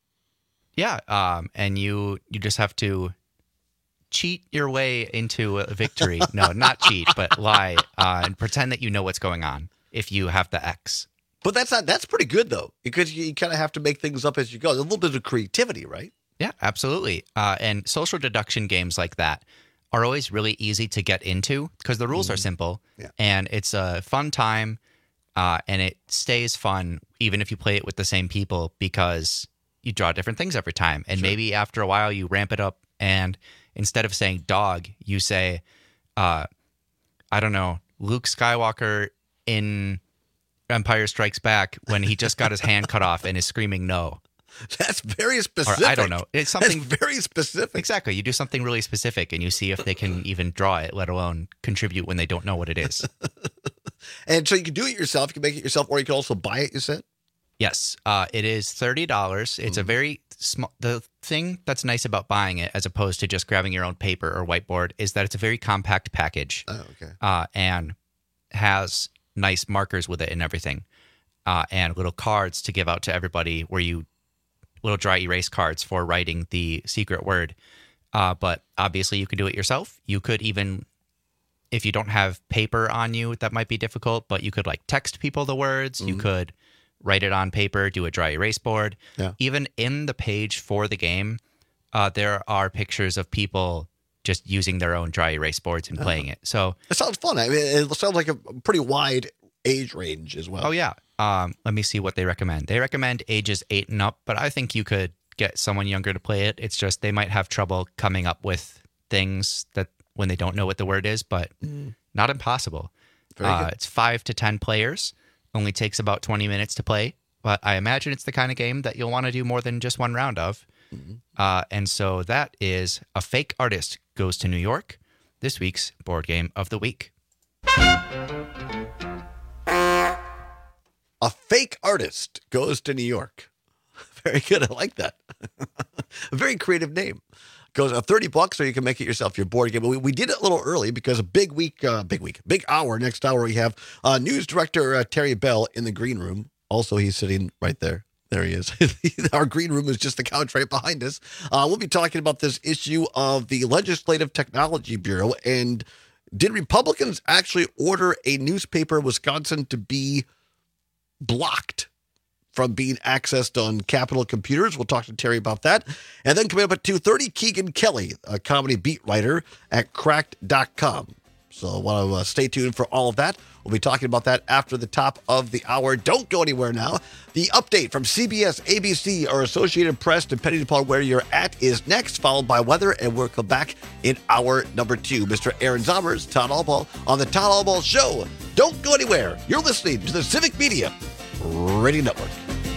S15: Yeah, um, and you you just have to cheat your way into a victory. No, not cheat, but lie uh, and pretend that you know what's going on if you have the X.
S19: But that's not that's pretty good though, because you, you kind of have to make things up as you go. A little bit of creativity, right?
S15: Yeah, absolutely. Uh, and social deduction games like that are always really easy to get into because the rules are simple
S19: Yeah.
S15: and it's a fun time uh, and it stays fun even if you play it with the same people because you draw different things every time. And maybe after a while you ramp it up and instead of saying dog, you say, uh, I don't know, Luke Skywalker in Empire Strikes Back when he just got his hand cut off and is screaming no.
S19: That's very specific.
S15: Or I don't know. It's something
S19: That's very specific.
S15: Exactly. You do something really specific and you see if they can even draw it, let alone contribute when they don't know what it is.
S19: And so you can do it yourself, you can make it yourself, or you can also buy it, you said?
S15: Yes, uh, it is thirty dollars. It's a very small. The thing that's nice about buying it, as opposed to just grabbing your own paper or whiteboard, is that it's a very compact package.
S19: Oh, okay.
S15: Uh, and has nice markers with it and everything, uh, and little cards to give out to everybody, where you little dry erase cards for writing the secret word. Uh, but obviously, you could do it yourself. You could even, if you don't have paper on you, that might be difficult. But you could like text people the words. You
S19: Mhm.
S15: could write it on paper, do a dry erase board.
S19: Yeah.
S15: Even in the page for the game, uh, there are pictures of people just using their own dry erase boards and playing it. So
S19: It sounds fun. I mean, it sounds like a pretty wide age range as well.
S15: Oh, yeah. Um, let me see what they recommend. They recommend ages eight and up, but I think you could get someone younger to play it. It's just they might have trouble coming up with things that when they don't know what the word is, but
S19: Mm.
S15: not impossible.
S19: Very
S15: Uh,
S19: good.
S15: it's five to ten players. Only takes about twenty minutes to play, but I imagine it's the kind of game that you'll want to do more than just one round of.
S19: Mm-hmm.
S15: Uh, and so that is A Fake Artist Goes to New York, this week's board game of the week.
S19: A fake artist goes to New York. Very good. I like that. A very creative name. Goes uh, thirty bucks, or you can make it yourself your board game. But we, we did it a little early because a big week, uh, big week, big hour. Next hour, we have uh, news director uh, Terry Bell in the green room. Also, he's sitting right there. There he is. Our green room is just the couch right behind us. Uh, we'll be talking about this issue of the Legislative Technology Bureau. And did Republicans actually order a newspaper in Wisconsin to be blocked from being accessed on Capitol computers? We'll talk to Terry about that. And then coming up at two thirty, Keegan Kelly, a comedy beat writer at cracked dot com. So I want to uh, stay tuned for all of that. We'll be talking about that after the top of the hour. Don't go anywhere now. The update from C B S, A B C, or Associated Press, depending upon where you're at, is next, followed by weather, and we'll come back in hour number two. Mister Aaron Zommers, Todd Allball, on the Todd Allball Show. Don't go anywhere. You're listening to the Civic Media Radio Network.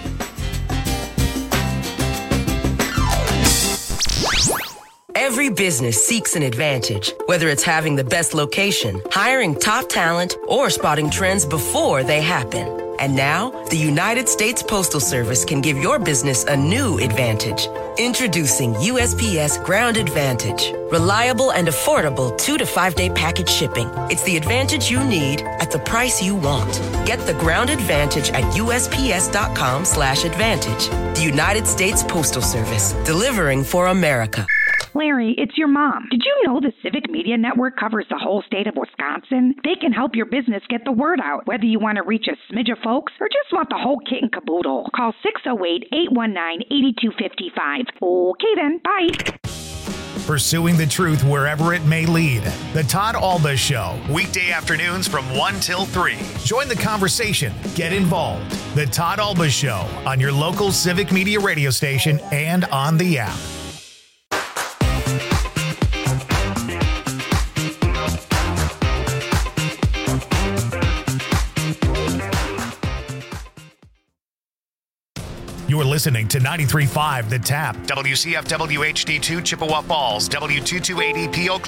S5: Every business seeks an advantage, whether it's having the best location, hiring top talent, or spotting trends before they happen. And now, the United States Postal Service can give your business a new advantage. Introducing U S P S Ground Advantage. Reliable and affordable two to five day package shipping. It's the advantage you need at the price you want. Get the Ground Advantage at U S P S dot com slash advantage. The United States Postal Service, delivering for America.
S6: Larry, it's your mom. Did you know the Civic Media Network covers the whole state of Wisconsin? They can help your business get the word out, whether you want to reach a smidge of folks or just want the whole kit and caboodle. Call six oh eight, eight one nine, eight two five five. Okay then, bye.
S26: Pursuing the truth wherever it may lead. The Todd Alba Show, weekday afternoons from one till three. Join the conversation. Get involved. The Todd Alba Show on your local Civic Media radio station and on the app. You're listening to ninety-three point five The Tap, W C F W H D two Chippewa Falls, W two two eighty P O